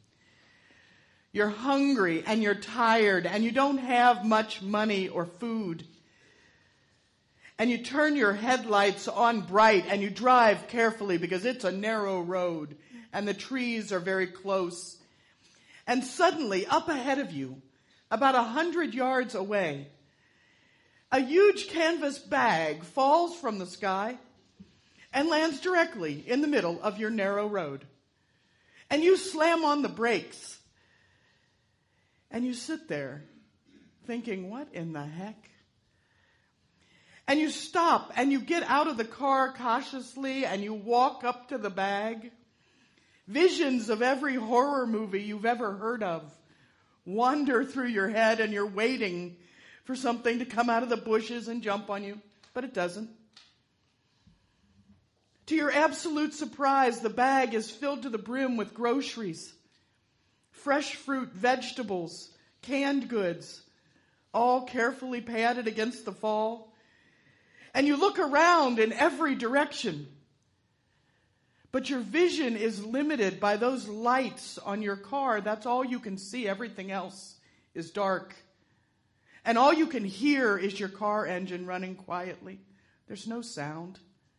You're hungry and you're tired and you don't have much money or food. And you turn your headlights on bright and you drive carefully because it's a narrow road and the trees are very close. And suddenly, up ahead of you, about 100 yards away, a huge canvas bag falls from the sky and lands directly in the middle of your narrow road. And you slam on the brakes. And you sit there thinking, what in the heck? And you stop and you get out of the car cautiously and you walk up to the bag. Visions of every horror movie you've ever heard of wander through your head and you're waiting for something to come out of the bushes and jump on you, but it doesn't. To your absolute surprise, the bag is filled to the brim with groceries, fresh fruit, vegetables, canned goods, all carefully padded against the fall. And you look around in every direction, but your vision is limited by those lights on your car. That's all you can see. Everything else is dark. And all you can hear is your car engine running quietly. There's no sound.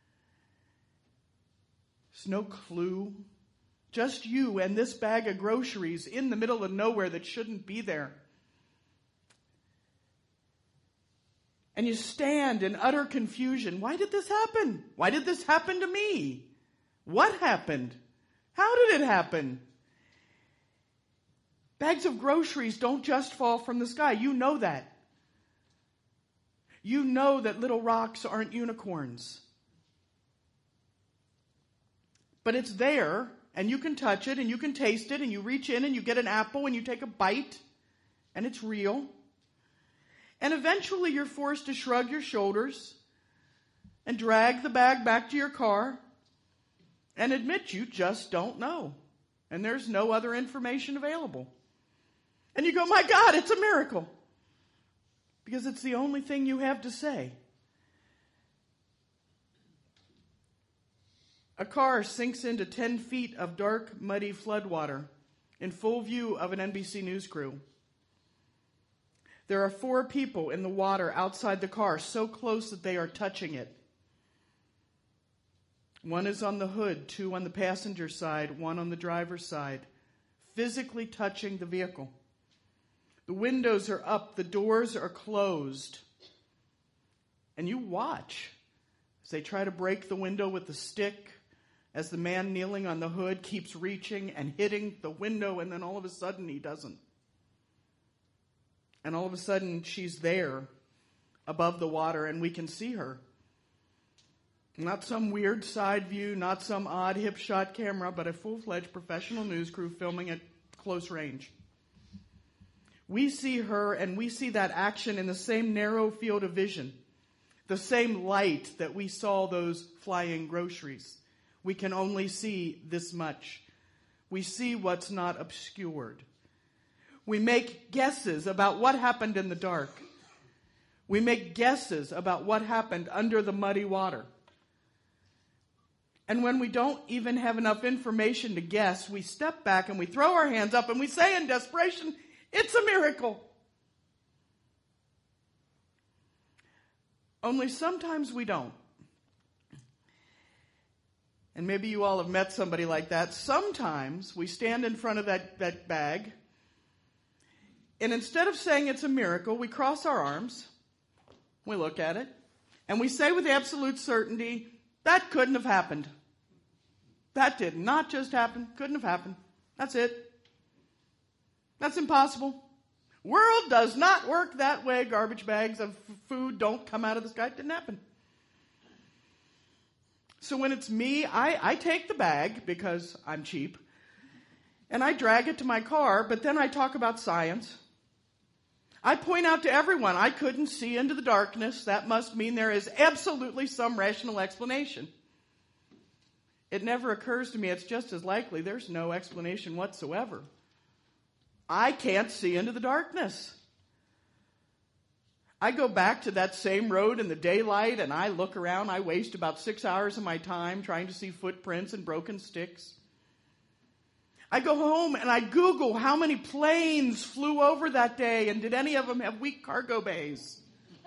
There's no clue. Just you and this bag of groceries in the middle of nowhere that shouldn't be there. And you stand in utter confusion. Why did this happen? Why did this happen to me? What happened? How did it happen? Bags of groceries don't just fall from the sky. You know that. You know that little rocks aren't unicorns. But it's there, and you can touch it, and you can taste it, and you reach in and you get an apple and you take a bite, and it's real. And eventually you're forced to shrug your shoulders and drag the bag back to your car and admit you just don't know. And there's no other information available. And you go, my God, it's a miracle. Because it's the only thing you have to say. A car sinks into 10 feet of dark, muddy floodwater in full view of an NBC News crew. There are 4 people in the water outside the car, so close that they are touching it. 1 is on the hood, 2 on the passenger side, 1 on the driver's side, physically touching the vehicle. The windows are up, the doors are closed. And you watch as they try to break the window with the stick, as the man kneeling on the hood keeps reaching and hitting the window, and then all of a sudden he doesn't. And all of a sudden, she's there above the water, and we can see her. Not some weird side view, not some odd hip shot camera, but a full-fledged professional news crew filming at close range. We see her, and we see that action in the same narrow field of vision, the same light that we saw those flying groceries. We can only see this much. We see what's not obscured. We make guesses about what happened in the dark. We make guesses about what happened under the muddy water. And when we don't even have enough information to guess, we step back and we throw our hands up and we say in desperation, it's a miracle. Only sometimes we don't. And maybe you all have met somebody like that. Sometimes we stand in front of that bag, and instead of saying it's a miracle, we cross our arms, we look at it, and we say with absolute certainty, that couldn't have happened. That did not just happen, couldn't have happened. That's it. That's impossible. World does not work that way. Garbage bags of food don't come out of the sky. It didn't happen. So when it's me, I take the bag because I'm cheap, and I drag it to my car, but then I talk about science. I point out to everyone, I couldn't see into the darkness. That must mean there is absolutely some rational explanation. It never occurs to me it's just as likely there's no explanation whatsoever. I can't see into the darkness. I go back to that same road in the daylight and I look around. I waste about 6 hours of my time trying to see footprints and broken sticks. I go home and I Google how many planes flew over that day and did any of them have weak cargo bays.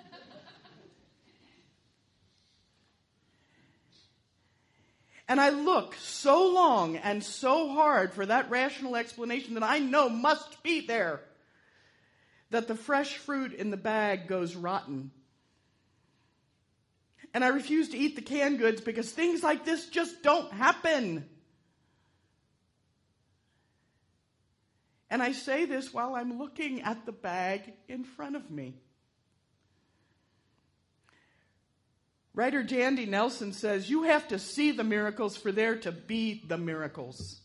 And I look so long and so hard for that rational explanation that I know must be there, that the fresh fruit in the bag goes rotten. And I refuse to eat the canned goods because things like this just don't happen. And I say this while I'm looking at the bag in front of me. Writer Jandy Nelson says, you have to see the miracles for there to be the miracles.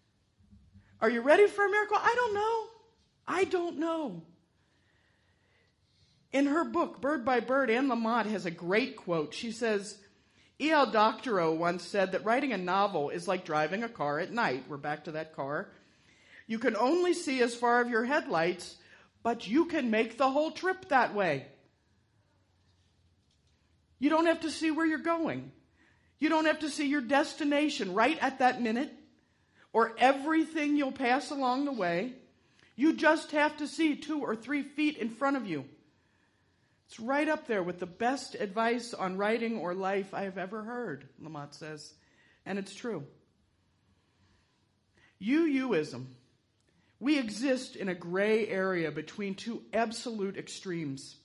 Are you ready for a miracle? I don't know. In her book, Bird by Bird, Anne Lamott has a great quote. She says, E.L. Doctorow once said that writing a novel is like driving a car at night. We're back to that car. You can only see as far as your headlights, but you can make the whole trip that way. You don't have to see where you're going. You don't have to see your destination right at that minute or everything you'll pass along the way. You just have to see 2 or 3 feet in front of you. It's right up there with the best advice on writing or life I have ever heard, Lamott says. And it's true. UUism. We exist in a gray area between 2 absolute extremes.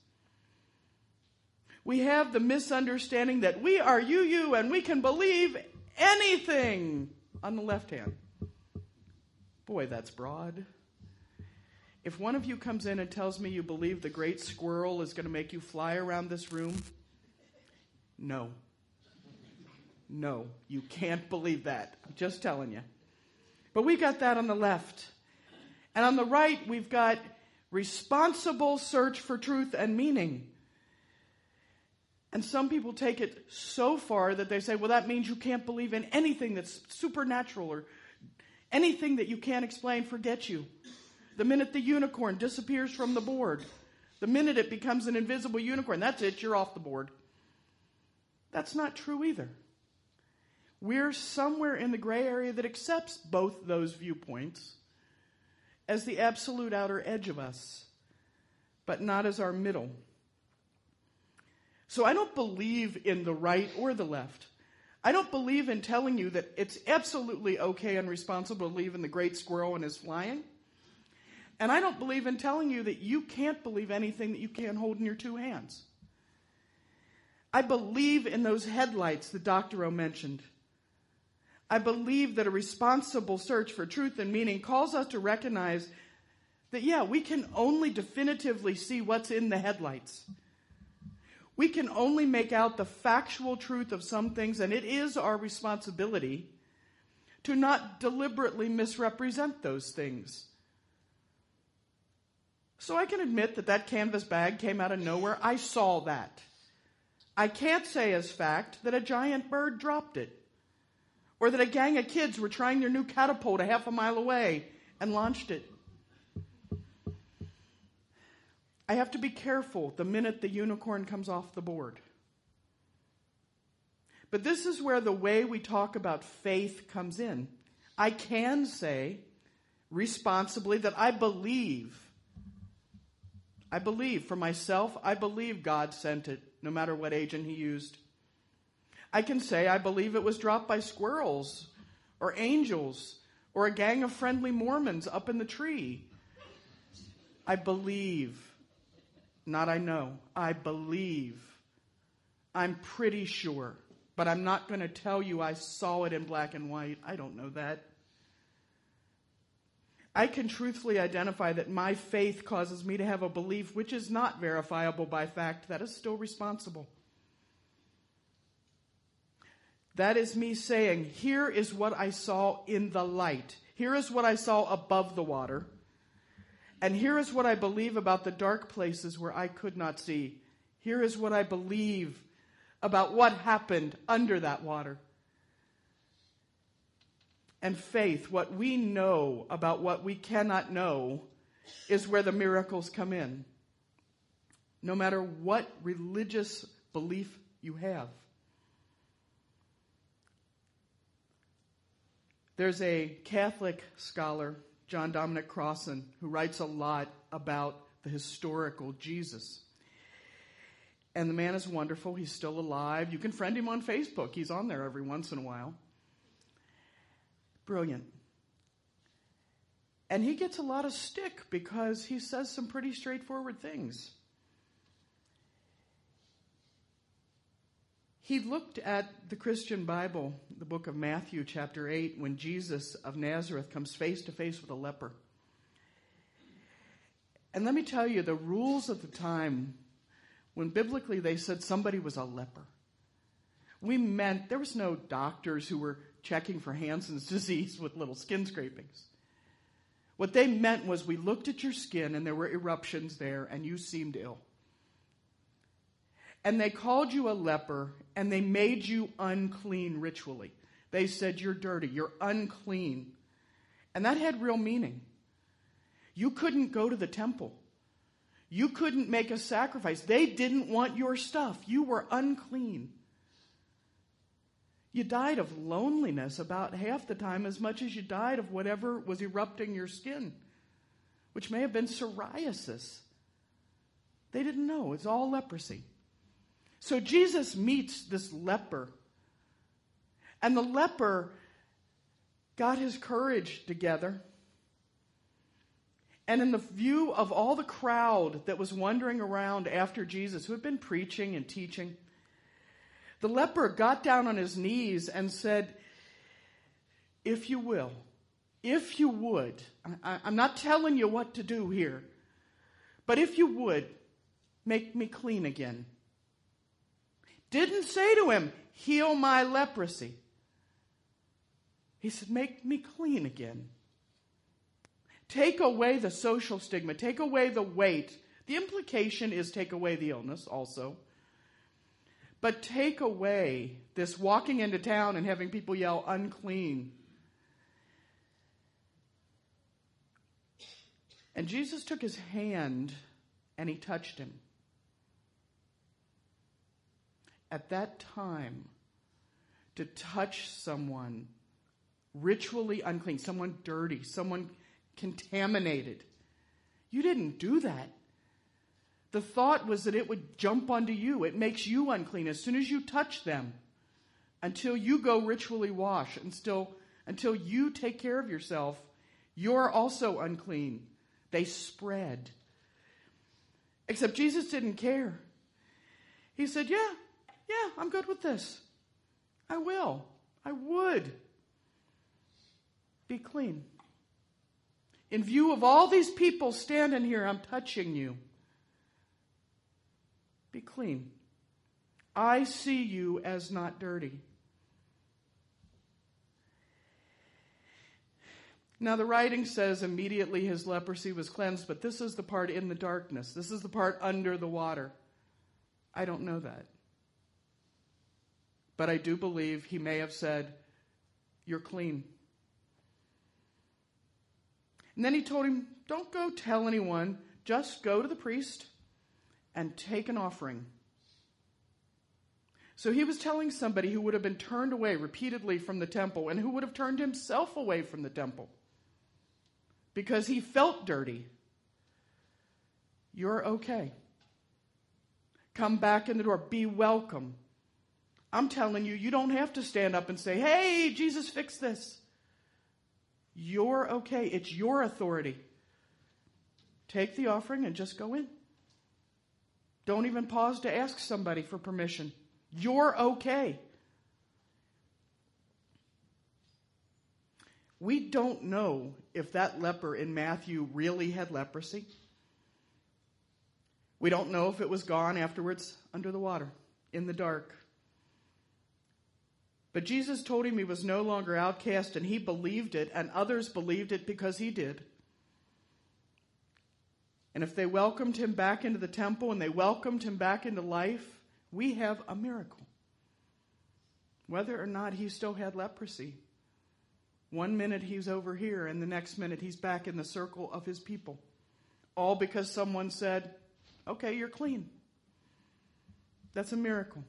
We have the misunderstanding that we are UU and we can believe anything on the left hand. Boy, that's broad. If one of you comes in and tells me you believe the great squirrel is going to make you fly around this room, no. No, you can't believe that. I'm just telling you. But we got that on the left. And on the right, we've got responsible search for truth and meaning. And some people take it so far that they say, well, that means you can't believe in anything that's supernatural or anything that you can't explain, forget you. The minute the unicorn disappears from the board, the minute it becomes an invisible unicorn, that's it, you're off the board. That's not true either. We're somewhere in the gray area that accepts both those viewpoints as the absolute outer edge of us, but not as our middle. So I don't believe in the right or the left. I don't believe in telling you that it's absolutely okay and responsible to believe in the great squirrel and his flying. And I don't believe in telling you that you can't believe anything that you can't hold in your 2 hands. I believe in those headlights that Doctorow mentioned. I believe that a responsible search for truth and meaning calls us to recognize that, yeah, we can only definitively see what's in the headlights. We can only make out the factual truth of some things, and it is our responsibility to not deliberately misrepresent those things. So I can admit that that canvas bag came out of nowhere. I saw that. I can't say as fact that a giant bird dropped it, or that a gang of kids were trying their new catapult a half a mile away and launched it. I have to be careful the minute the unicorn comes off the board. But this is where the way we talk about faith comes in. I can say responsibly that I believe for myself, I believe God sent it, no matter what agent he used. I can say I believe it was dropped by squirrels or angels or a gang of friendly Mormons up in the tree. I believe. Not I know. I believe. I'm pretty sure. But I'm not going to tell you I saw it in black and white. I don't know that. I can truthfully identify that my faith causes me to have a belief which is not verifiable by fact. That is still responsible. That is me saying, here is what I saw in the light. Here is what I saw above the water. And here is what I believe about the dark places where I could not see. Here is what I believe about what happened under that water. And faith, what we know about what we cannot know, is where the miracles come in. No matter what religious belief you have. There's a Catholic scholar, John Dominic Crossan, who writes a lot about the historical Jesus. And the man is wonderful. He's still alive. You can friend him on Facebook. He's on there every once in a while. Brilliant. And he gets a lot of stick because he says some pretty straightforward things. He looked at the Christian Bible, the book of Matthew, chapter 8, when Jesus of Nazareth comes face to face with a leper. And let me tell you, the rules at the time, when biblically they said somebody was a leper, we meant there was no doctors who were checking for Hansen's disease with little skin scrapings. What they meant was we looked at your skin and there were eruptions there and you seemed ill. and they called you a leper, and they made you unclean ritually. They said, you're dirty, you're unclean. And that had real meaning. You couldn't go to the temple. You couldn't make a sacrifice. They didn't want your stuff. You were unclean. You died of loneliness about half the time as much as you died of whatever was erupting your skin, which may have been psoriasis. They didn't know. It's all leprosy. So Jesus meets this leper. And the leper got his courage together. And in the view of all the crowd that was wandering around after Jesus, who had been preaching and teaching, the leper got down on his knees and said, if you will, if you would, I'm not telling you what to do here, but if you would, make me clean again. Didn't say to him, heal my leprosy. He said, make me clean again. Take away the social stigma. Take away the weight. The implication is take away the illness also. But take away this walking into town and having people yell, unclean. And Jesus took his hand and he touched him. At that time, to touch someone ritually unclean, someone dirty, someone contaminated, you didn't do that. The thought was that it would jump onto you. It makes you unclean as soon as you touch them, until you go ritually wash, until you take care of yourself. You're also unclean. They spread. Except Jesus didn't care. He said, yeah, I'm good with this. I would be clean. In view of all these people standing here, I'm touching you. Be clean. I see you as not dirty. Now the writing says immediately his leprosy was cleansed, but this is the part in the darkness. This is the part under the water. I don't know that. But I do believe he may have said, you're clean. And then he told him, don't go tell anyone, just go to the priest and take an offering. So he was telling somebody who would have been turned away repeatedly from the temple and who would have turned himself away from the temple because he felt dirty. You're okay. Come back in the door. Be welcome. I'm telling you, you don't have to stand up and say, hey, Jesus fixed this. You're okay. It's your authority. Take the offering and just go in. Don't even pause to ask somebody for permission. You're okay. We don't know if that leper in Matthew really had leprosy. We don't know if it was gone afterwards under the water, in the dark. But Jesus told him he was no longer outcast, and he believed it, and others believed it because he did. And if they welcomed him back into the temple and they welcomed him back into life, we have a miracle. Whether or not he still had leprosy. One minute he's over here, and the next minute he's back in the circle of his people. All because someone said, okay, you're clean. That's a miracle.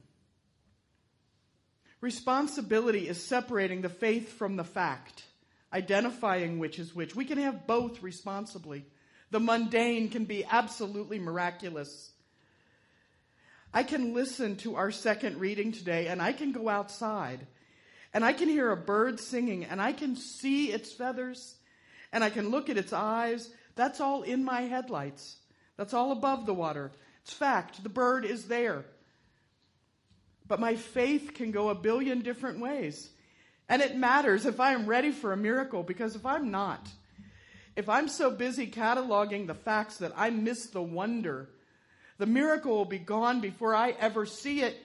Responsibility is separating the faith from the fact, identifying which is which. We can have both responsibly. The mundane can be absolutely miraculous. I can listen to our second reading today, and I can go outside, and I can hear a bird singing, and I can see its feathers, and I can look at its eyes. That's all in my headlights. That's all above the water. It's fact. The bird is there. But my faith can go a billion different ways. And it matters if I am ready for a miracle, because if I'm not, if I'm so busy cataloging the facts that I miss the wonder, the miracle will be gone before I ever see it.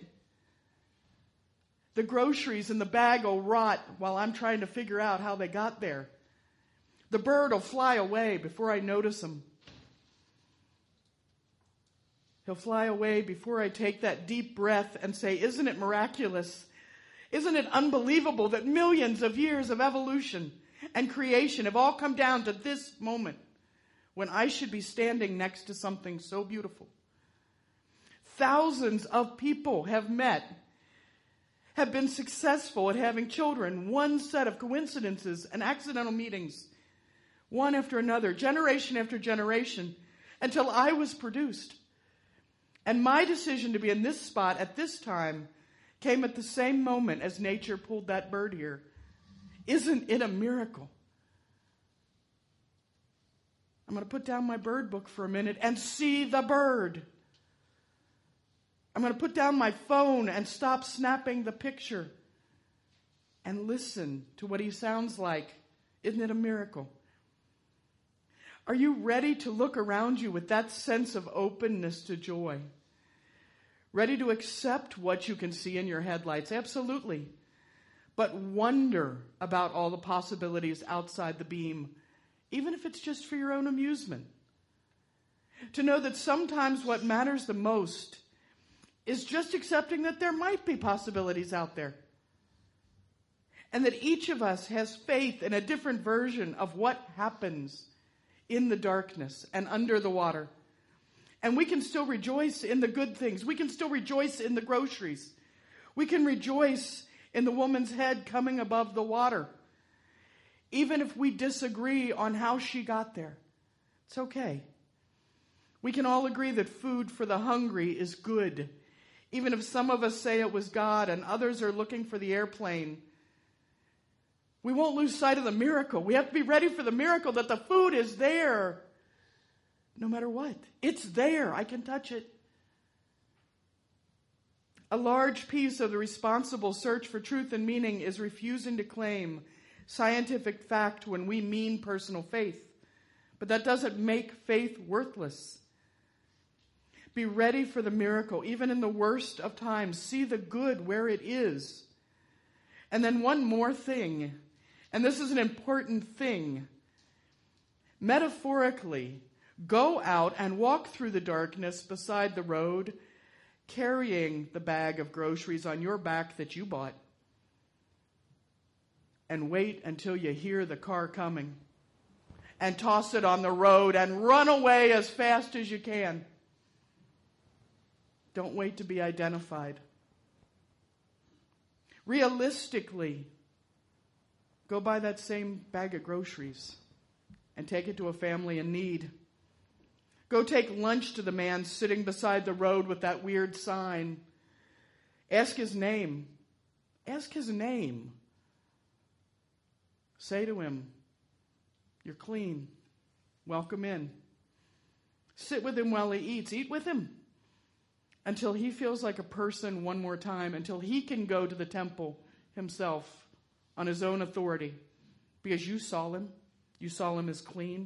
The groceries in the bag will rot while I'm trying to figure out how they got there. The bird will fly away before I notice them. He'll fly away before I take that deep breath and say, isn't it miraculous? Isn't it unbelievable that millions of years of evolution and creation have all come down to this moment when I should be standing next to something so beautiful? Thousands of people have met, have been successful at having children. One set of coincidences and accidental meetings, one after another, generation after generation, until I was produced. And my decision to be in this spot at this time came at the same moment as nature pulled that bird here. Isn't it a miracle? I'm going to put down my bird book for a minute and see the bird. I'm going to put down my phone and stop snapping the picture and listen to what he sounds like. Isn't it a miracle? Are you ready to look around you with that sense of openness to joy? Ready to accept what you can see in your headlights? Absolutely. But wonder about all the possibilities outside the beam, even if it's just for your own amusement. To know that sometimes what matters the most is just accepting that there might be possibilities out there. And that each of us has faith in a different version of what happens in the darkness and under the water. And we can still rejoice in the good things. We can still rejoice in the groceries. We can rejoice in the woman's head coming above the water. Even if we disagree on how she got there. It's okay. We can all agree that food for the hungry is good. Even if some of us say it was God and others are looking for the airplane. We won't lose sight of the miracle. We have to be ready for the miracle that the food is there. No matter what. It's there. I can touch it. A large piece of the responsible search for truth and meaning is refusing to claim scientific fact when we mean personal faith. But that doesn't make faith worthless. Be ready for the miracle, even in the worst of times. See the good where it is. And then one more thing, and this is an important thing. Metaphorically, go out and walk through the darkness beside the road, carrying the bag of groceries on your back that you bought. And wait until you hear the car coming. And toss it on the road and run away as fast as you can. Don't wait to be identified. Realistically, go buy that same bag of groceries and take it to a family in need. Go take lunch to the man sitting beside the road with that weird sign. Ask his name. Ask his name. Say to him, you're clean. Welcome in. Sit with him while he eats. Eat with him until he feels like a person one more time, until he can go to the temple himself on his own authority because you saw him. You saw him as clean.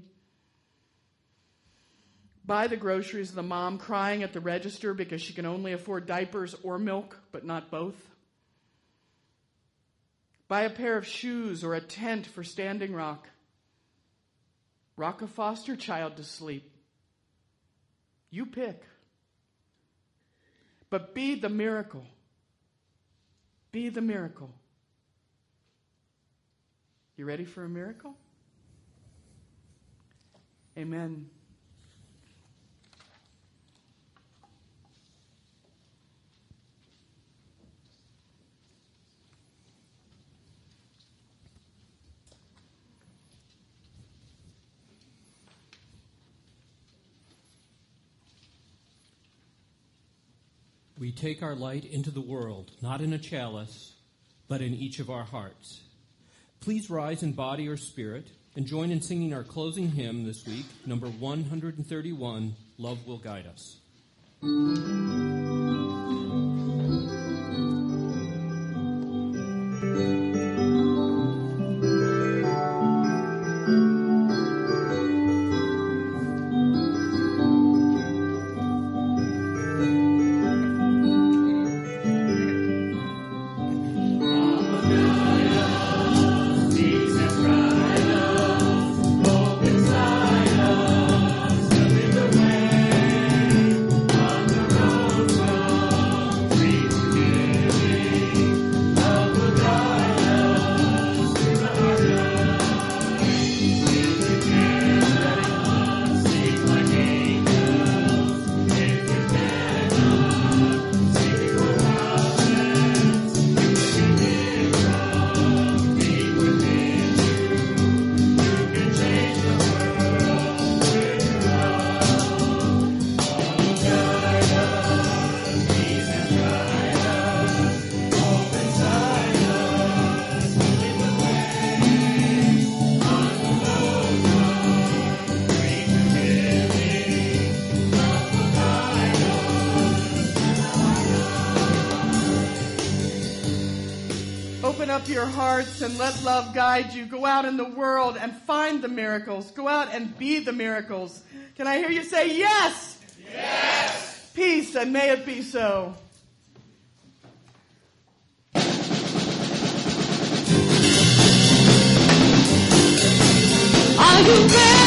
Buy the groceries of the mom crying at the register because she can only afford diapers or milk, but not both. Buy a pair of shoes or a tent for Standing Rock. Rock a foster child to sleep. You pick. But be the miracle. Be the miracle. You ready for a miracle? Amen. We take our light into the world, not in a chalice, but in each of our hearts. Please rise in body or spirit and join in singing our closing hymn this week, number 131, Love Will Guide Us. Inside us, live in the way. your hearts and let love guide you. Go out in the world and find the miracles. Go out and be the miracles. Can I hear you say yes? Yes! Peace, and may it be so. Are you ready?